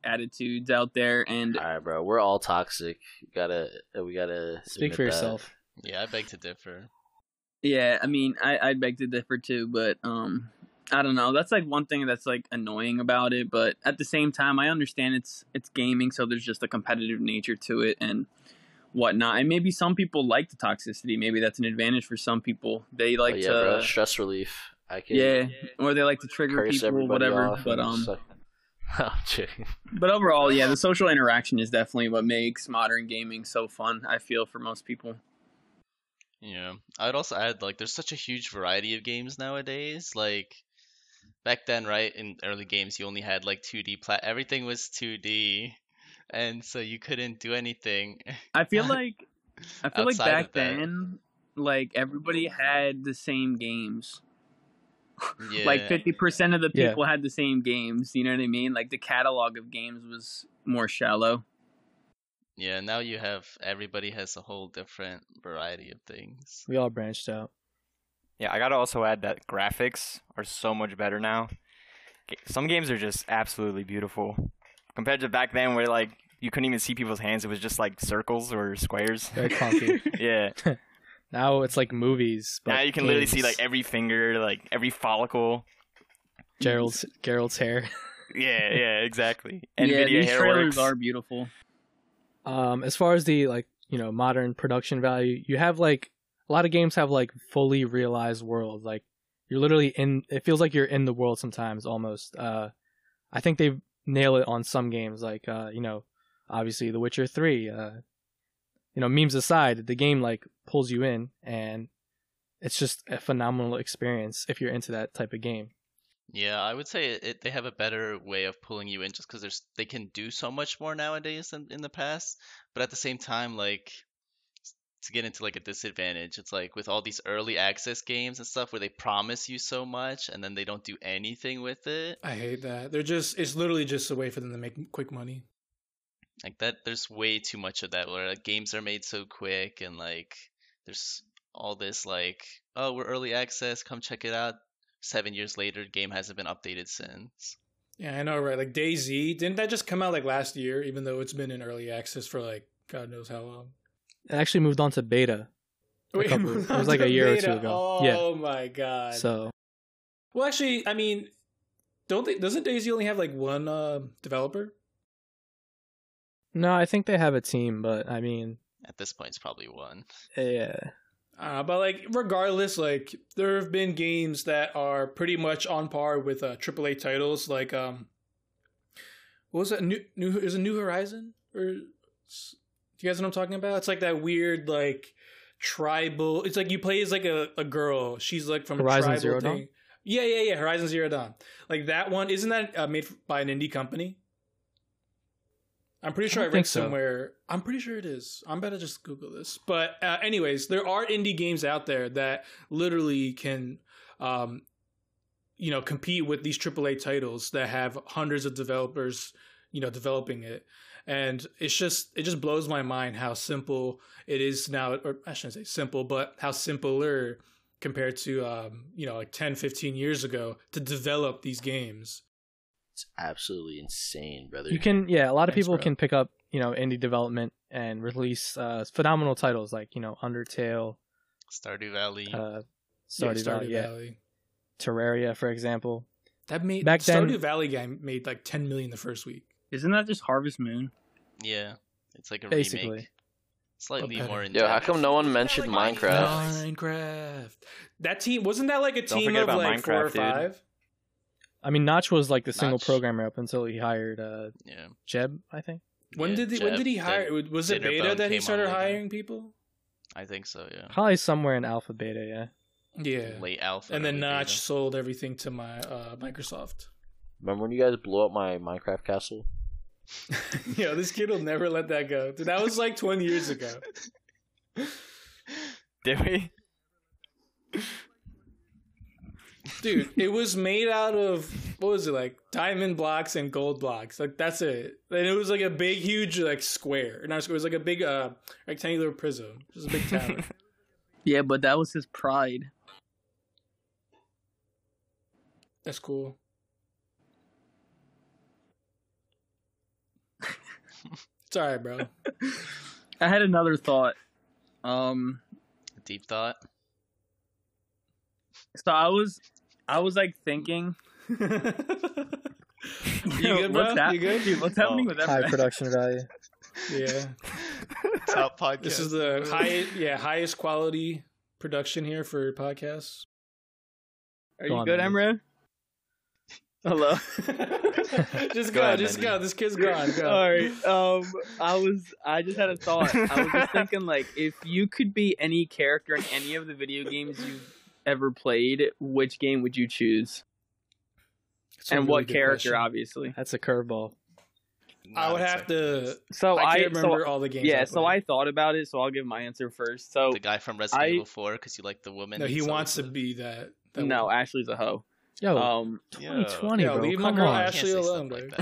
attitudes out there, and All right, bro. We're all toxic. We gotta Speak admit for that. yourself. Yeah, I beg to differ. Yeah, I mean, I'd beg to differ too, but I don't know. That's like one thing that's like annoying about it, but at the same time, I understand it's gaming, so there's just a competitive nature to it and whatnot. And maybe some people like the toxicity. Maybe that's an advantage for some people. They like to bro, stress relief. I can or they like to trigger people, whatever. But oh, but overall, yeah, the social interaction is definitely what makes modern gaming so fun. I feel for most people. Yeah, I'd also add like there's such a huge variety of games nowadays. Like back then, right, in early games, you only had like 2D everything was 2D, and so you couldn't do anything. I feel like back then, like everybody had the same games. Yeah. Like 50% of the people had the same games. You know what I mean? Like the catalog of games was more shallow. Yeah, now everybody has a whole different variety of things. We all branched out. Yeah, I gotta also add that graphics are so much better now. Some games are just absolutely beautiful. Compared to back then where like you couldn't even see people's hands, it was just like circles or squares. Very clunky. Yeah. Now it's like movies. But now you can literally see like every finger, like every follicle. Gerald's hair. Yeah, exactly. NVIDIA these trailers are beautiful. As far as the like, modern production value, you have like a lot of games have like fully realized worlds. Like you're literally it feels like you're in the world sometimes almost. I think they nail it on some games like obviously The Witcher 3. Memes aside, the game like pulls you in and it's just a phenomenal experience if you're into that type of game. Yeah, I would say they have a better way of pulling you in just because they can do so much more nowadays than in the past. But at the same time, like to get into like a disadvantage, it's like with all these early access games and stuff where they promise you so much and then they don't do anything with it. I hate that. It's literally just a way for them to make quick money. Like that, there's way too much of that where like, games are made so quick and like there's all this like, oh, we're early access, come check it out. 7 years later, game hasn't been updated since. Yeah, I know, right? Like DayZ, didn't that just come out like last year, even though it's been in early access for like God knows how long? It actually moved on to beta. Wait, it was like a year or two ago. Oh my god. So, well, actually, I mean, doesn't DayZ only have like one developer? No, I think they have a team, but I mean, at this point, it's probably one. Yeah. But like, regardless, like there have been games that are pretty much on par with AAA titles. Like, what was that? Is it New Horizon? Or do you guys know what I'm talking about? It's like that weird like tribal. It's like you play as like a girl. She's like from Horizon a tribal Zero thing. Dawn? Yeah. Horizon Zero Dawn. Like that one. Isn't that made by an indie company? I'm pretty sure I read somewhere. So. I'm pretty sure it is. I'm about to just Google this. But anyways, there are indie games out there that literally can, compete with these AAA titles that have hundreds of developers, developing it. And it just blows my mind how simple it is now, or I shouldn't say simple, but how simpler compared to, like 10, 15 years ago to develop these games. It's absolutely insane, brother. You can, a lot of people can pick up, indie development and release phenomenal titles like, Undertale, Stardew Valley, Stardew Valley, Terraria, for example. That made back then, Stardew Valley guy made like 10 million the first week. Isn't that just Harvest Moon? Yeah, it's like a basically remake. Slightly more in depth. How come no one mentioned Minecraft? Minecraft. That team wasn't that like a team of like Minecraft, 4 or 5? Dude. I mean, Notch was like the single programmer up until he hired Jeb, I think. When did he hire? Was it beta that he started hiring people? I think so, yeah. Probably somewhere in alpha beta, yeah. Yeah. Late alpha. And then Notch sold everything to my Microsoft. Remember when you guys blew up my Minecraft castle? Yo, this kid will never let that go. Dude, that was like 20 years ago. Did we? Dude, it was made out of, what was it, like diamond blocks and gold blocks. Like that's it. And it was like a big, huge like square. Not square, it was like a big rectangular prism. Just a big tower. Yeah, but that was his pride. That's cool. It's alright, bro. I had another thought. deep thought. So I was like thinking. You good, bro? You good? Dude, what's happening with that? High production value. Yeah. Top podcast. This is the highest quality production here for podcasts. Are you good, Emre? Hello. Just go. This kid's gone. Go. All right. I just had a thought. I was just thinking, like, if you could be any character in any of the video games you've ever played, which game would you choose? And what character, obviously? That's a curveball. I would have to. So I can't remember all the games. Yeah, so I thought about it. So I'll give my answer first. So the guy from Resident Evil 4 because you like the woman. No, he wants to be that. No, woman. Ashley's a hoe. Yo, 2020, yo, bro. leave my Come girl on. Ashley alone, like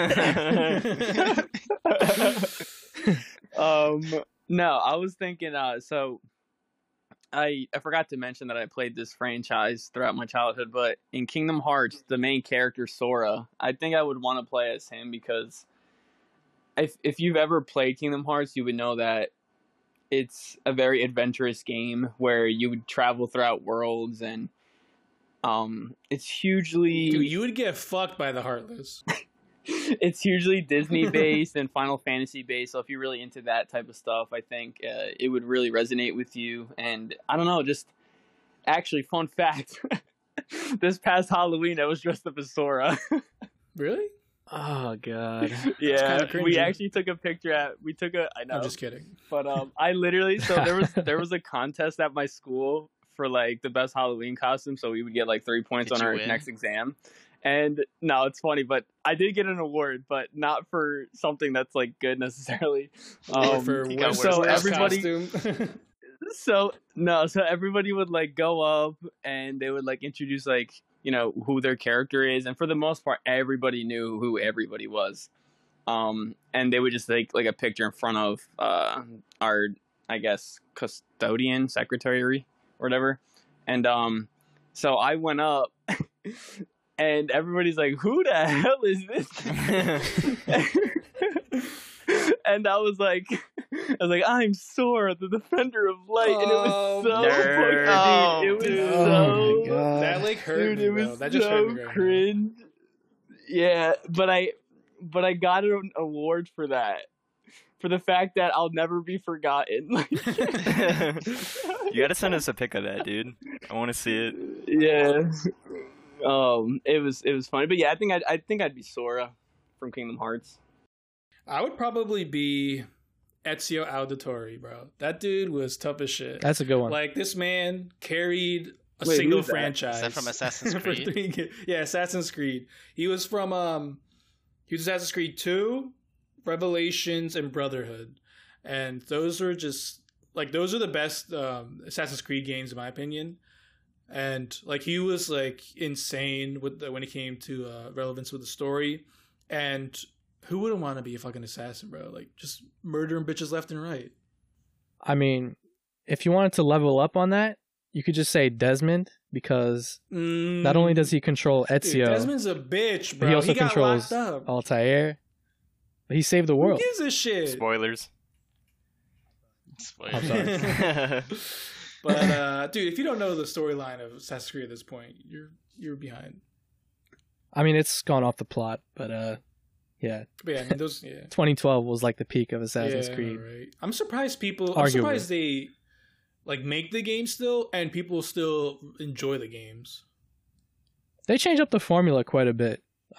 No, I was thinking. So I forgot to mention that I played this franchise throughout my childhood, but in Kingdom Hearts, the main character Sora, I think I would want to play as him because if you've ever played Kingdom Hearts, you would know that it's a very adventurous game where you would travel throughout worlds and it's hugely... Dude, you would get fucked by the Heartless. It's hugely Disney based and Final Fantasy based, so if you're really into that type of stuff, I think it would really resonate with you. And I don't know, just actually, fun fact, this past Halloween I was dressed up as Sora. Really? Oh god. Yeah, we actually took a picture I know. I'm just kidding. But I literally, so there was a contest at my school for like the best Halloween costume, so we would get like 3 points on our next exam. And no, it's funny, but I did get an award, but not for something that's like good necessarily. So everybody, so everybody would like go up and they would like introduce like, you know, who their character is, and for the most part, everybody knew who everybody was. And they would just take like a picture in front of our, I guess, custodian, secretary, or whatever. And so I went up. And everybody's like, who the hell is this guy? And I was like, I'm Sora, the Defender of Light. And it was so fucking, dude. It was so... God. That like hurt me, it bro. was That just hurt me right cringe. Yeah, but I got an award for that. For the fact that I'll never be forgotten. You gotta send us a pic of that, dude. I want to see it. Yeah. It was funny, but yeah, I think I'd be Sora from Kingdom Hearts. I would probably be Ezio Auditore, bro. That dude was tough as shit. That's a good one. Like, this man carried a single who's that? franchise. Is that from Assassin's Creed? Yeah, Assassin's Creed. He was from Assassin's Creed 2, Revelations, and Brotherhood, and those are just like those are the best Assassin's Creed games in my opinion. And like he was like insane when it came to relevance with the story. And who wouldn't want to be a fucking assassin, bro? Like just murdering bitches left and right. I mean, if you wanted to level up on that, you could just say Desmond, because not only does he control Ezio, dude, Desmond's a bitch, bro. But he also got controls locked up. Altair. But he saved the world. Who gives a shit? Spoilers. I'm sorry. But dude, if you don't know the storyline of Assassin's Creed at this point, you're behind. I mean, it's gone off the plot, but yeah. But yeah, I mean, those 2012 was like the peak of Assassin's Creed. Right. I'm surprised they like make the game still, and people still enjoy the games. They changed up the formula quite a bit,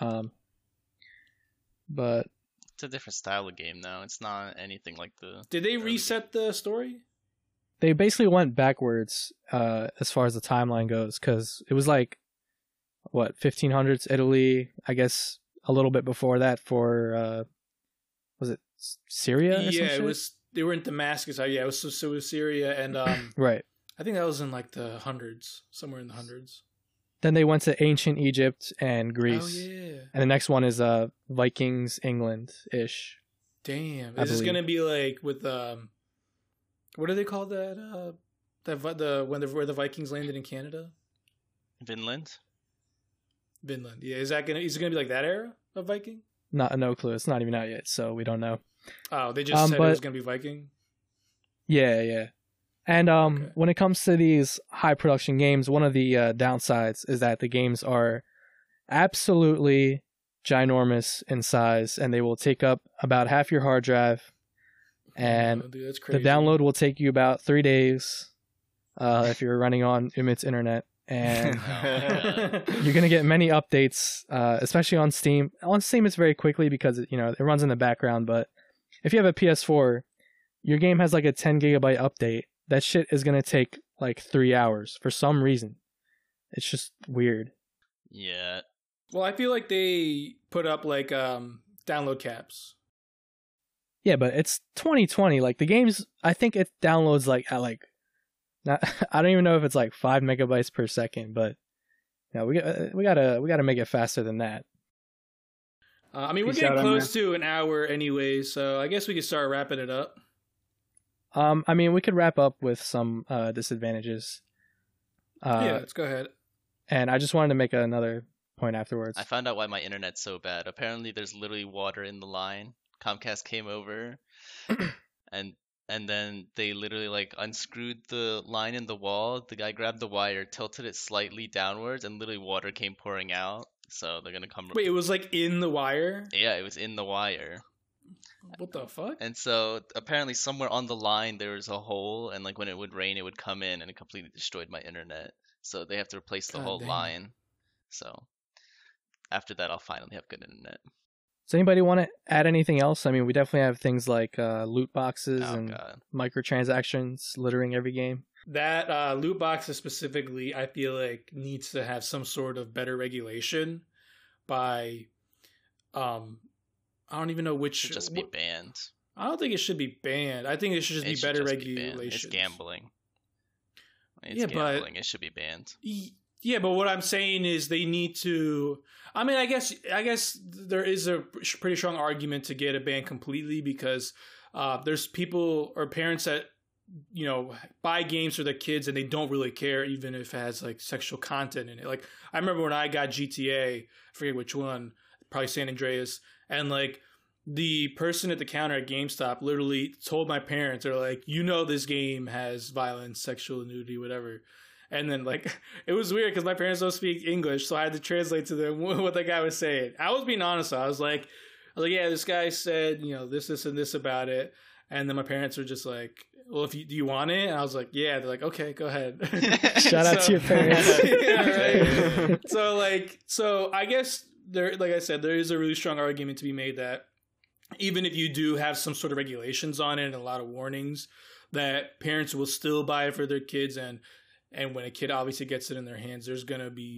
but it's a different style of game now. It's not anything like the. Did they reset the story? They basically went backwards as far as the timeline goes, because it was like, what, 1500s Italy, I guess a little bit before that for, was it Syria? Yeah, it was. They were in Damascus. Yeah, it was Syria, and right. I think that was in like the hundreds, somewhere in the hundreds. Then they went to ancient Egypt and Greece. Oh yeah. And the next one is Vikings, England-ish. Damn, is this gonna be like with what do they call that? Where the Vikings landed in Canada? Vinland. Yeah, is it gonna be like that era of Viking? No clue. It's not even out yet, so we don't know. Oh, they just said it was gonna be Viking. Yeah. And Okay. when it comes to these high production games, one of the downsides is that the games are absolutely ginormous in size, and they will take up about half your hard drive. And Oh, dude, that's the crazy. download will take you about 3 days if you're running on Umit's internet. And you're going to get many updates, especially on Steam. On Steam, it's very quickly because it runs in the background. But if you have a PS4, your game has like a 10 gigabyte update. That shit is going to take like 3 hours for some reason. It's just weird. Yeah. Well, I feel like they put up like download caps. Yeah, but it's 2020. Like the games, I think it downloads like at like, not, I don't even know if it's like 5 megabytes per second, but we gotta make it faster than that. I mean, we're Peace getting out, close to an hour anyway, so I guess we could start wrapping it up. I mean, we could wrap up with some disadvantages. Yeah, let's go ahead. And I just wanted to make another point afterwards. I found out why my internet's so bad. Apparently, there's literally water in the line. Comcast came over, and then they literally like unscrewed the line in the wall. The guy grabbed the wire, tilted it slightly downwards, and literally water came pouring out. So they're gonna come. Wait, it was like in the wire? Yeah, it was in the wire. What the fuck? And so apparently somewhere on the line there was a hole, and like when it would rain, it would come in, and it completely destroyed my internet. So they have to replace the God whole damn. line. So after that, I'll finally have good internet. Does anybody want to add anything else? I mean, we definitely have things like loot boxes Oh and god. microtransactions littering every game. That loot boxes specifically, I feel like needs to have some sort of better regulation by, I don't even know which. Should just be banned. I don't think it should be banned. I think it should just It be should better just be banned. regulations. It's gambling. It's Yeah, but- gambling. It should be banned. Yeah, but what I'm saying is they need to. I mean, I guess there is a pretty strong argument to get it banned completely because there's people or parents that buy games for their kids and they don't really care even if it has like sexual content in it. Like I remember when I got GTA, I forget which one, probably San Andreas, and like the person at the counter at GameStop literally told my parents, they're like, this game has violence, sexual nudity, whatever. And then, like, it was weird because my parents don't speak English, so I had to translate to them what the guy was saying. I was being honest. I was like, yeah, this guy said, this, and this about it. And then my parents were just like, well, do you want it? And I was like, yeah. They're like, okay, go ahead. Shout out to your parents. Yeah, right. So I guess like I said, there is a really strong argument to be made that even if you do have some sort of regulations on it and a lot of warnings, that parents will still buy it for their kids, and when a kid obviously gets it in their hands, there's going to be,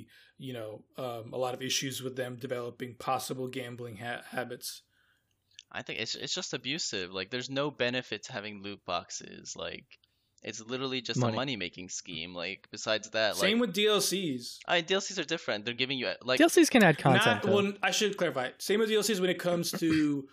a lot of issues with them developing possible gambling habits. I think it's just abusive. Like, there's no benefit to having loot boxes. Like, it's literally just a money-making scheme. Like, besides that, Same with DLCs. DLCs are different. They're giving you like DLCs can add content. Well, I should clarify. Same with DLCs when it comes to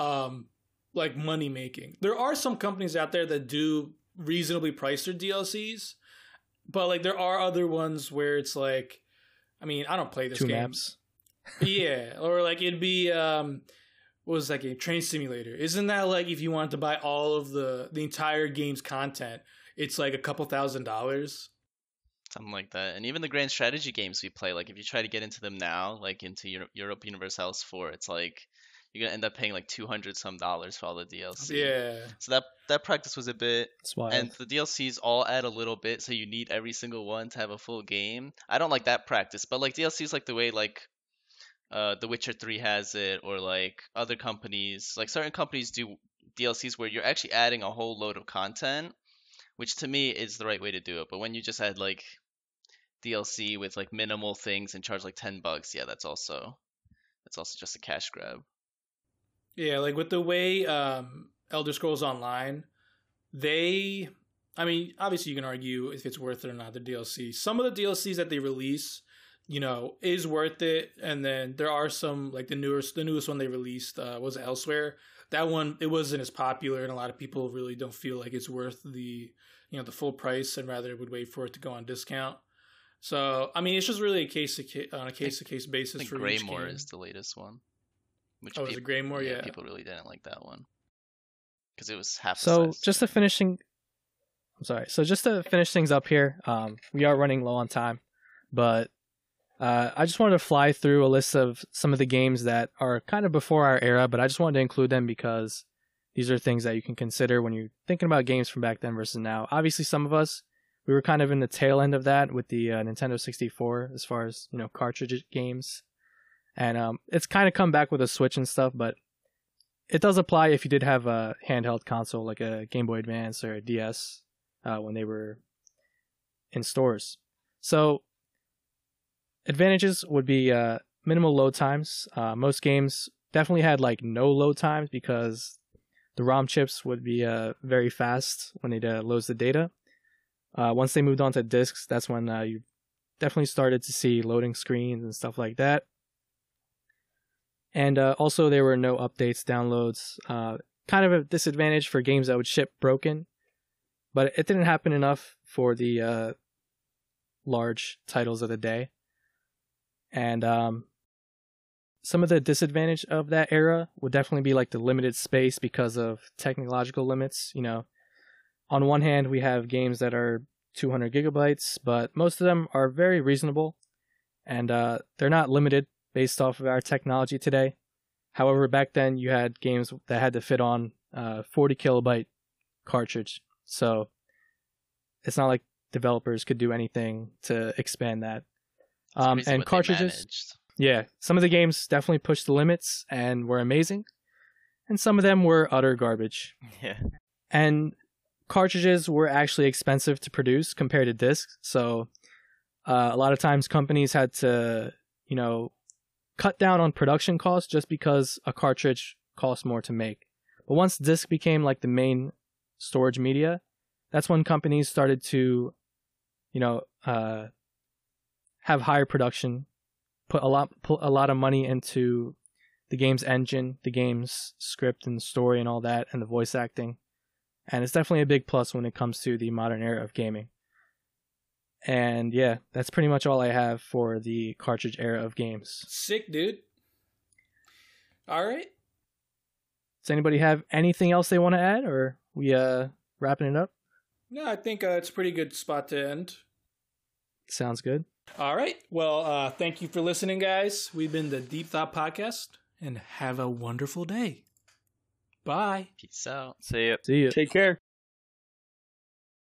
like money making. There are some companies out there that do reasonably price their DLCs. But like there are other ones where it's like, I mean, I don't play this 2 game. maps. Yeah, or like it'd be what was that game? Train Simulator. Isn't that like if you wanted to buy all of the entire game's content, it's like a couple $1,000s? something like that. And even the grand strategy games we play, like if you try to get into them now, like into Europa Universalis 4, it's like you're gonna end up paying like $200 some for all the DLC. Yeah. So that practice was a bit. That's wild. And the DLCs all add a little bit, so you need every single one to have a full game. I don't like that practice, but like DLCs, like the way like The Witcher 3 has it, or like other companies, like certain companies do DLCs where you're actually adding a whole load of content, which to me is the right way to do it. But when you just add like DLC with like minimal things and charge like $10, yeah, that's also just a cash grab. Yeah, like with the way Elder Scrolls Online, I mean, obviously you can argue if it's worth it or not, the DLC. Some of the DLCs that they release, is worth it. And then there are some, like the newest one they released was Elsewhere. That one, it wasn't as popular, and a lot of people really don't feel like it's worth the full price, and rather would wait for it to go on discount. So, I mean, it's just really on a case-to-case basis for each game. Greymoor is the latest one. Which is it Greymoor? Yeah. People really didn't like that one because it was half the So size. just a finishing. I'm sorry. So just to finish things up here, we are running low on time, but I just wanted to fly through a list of some of the games that are kind of before our era, but I just wanted to include them because these are things that you can consider when you're thinking about games from back then versus now. Obviously, some of us, we were kind of in the tail end of that with the Nintendo 64 as far as, cartridge games. And it's kind of come back with a Switch and stuff, but it does apply if you did have a handheld console like a Game Boy Advance or a DS when they were in stores. So advantages would be minimal load times. Most games definitely had like no load times because the ROM chips would be very fast when it loads the data. Once they moved on to discs, that's when you definitely started to see loading screens and stuff like that. And also there were no updates, downloads. Kind of a disadvantage for games that would ship broken. But it didn't happen enough for the large titles of the day. And some of the disadvantage of that era would definitely be like the limited space because of technological limits. On one hand, we have games that are 200 gigabytes, but most of them are very reasonable. And they're not limited based off of our technology today. However, back then you had games that had to fit on 40 kilobyte cartridge. So it's not like developers could do anything to expand that. And cartridges, yeah, some of the games definitely pushed the limits and were amazing. And some of them were utter garbage. Yeah. And cartridges were actually expensive to produce compared to discs. So a lot of times companies had to, cut down on production costs just because a cartridge costs more to make. But once disc became like the main storage media, that's when companies started to, have higher production, put a lot of money into the game's engine, the game's script and story and all that, and the voice acting. And it's definitely a big plus when it comes to the modern era of gaming. And yeah, that's pretty much all I have for the cartridge era of games. Sick, dude. All right. Does anybody have anything else they want to add, or we wrapping it up? No, I think it's a pretty good spot to end. Sounds good. All right. Well, thank you for listening, guys. We've been the Deep Thought Podcast, and have a wonderful day. Bye. Peace out. See ya. See you. Take care.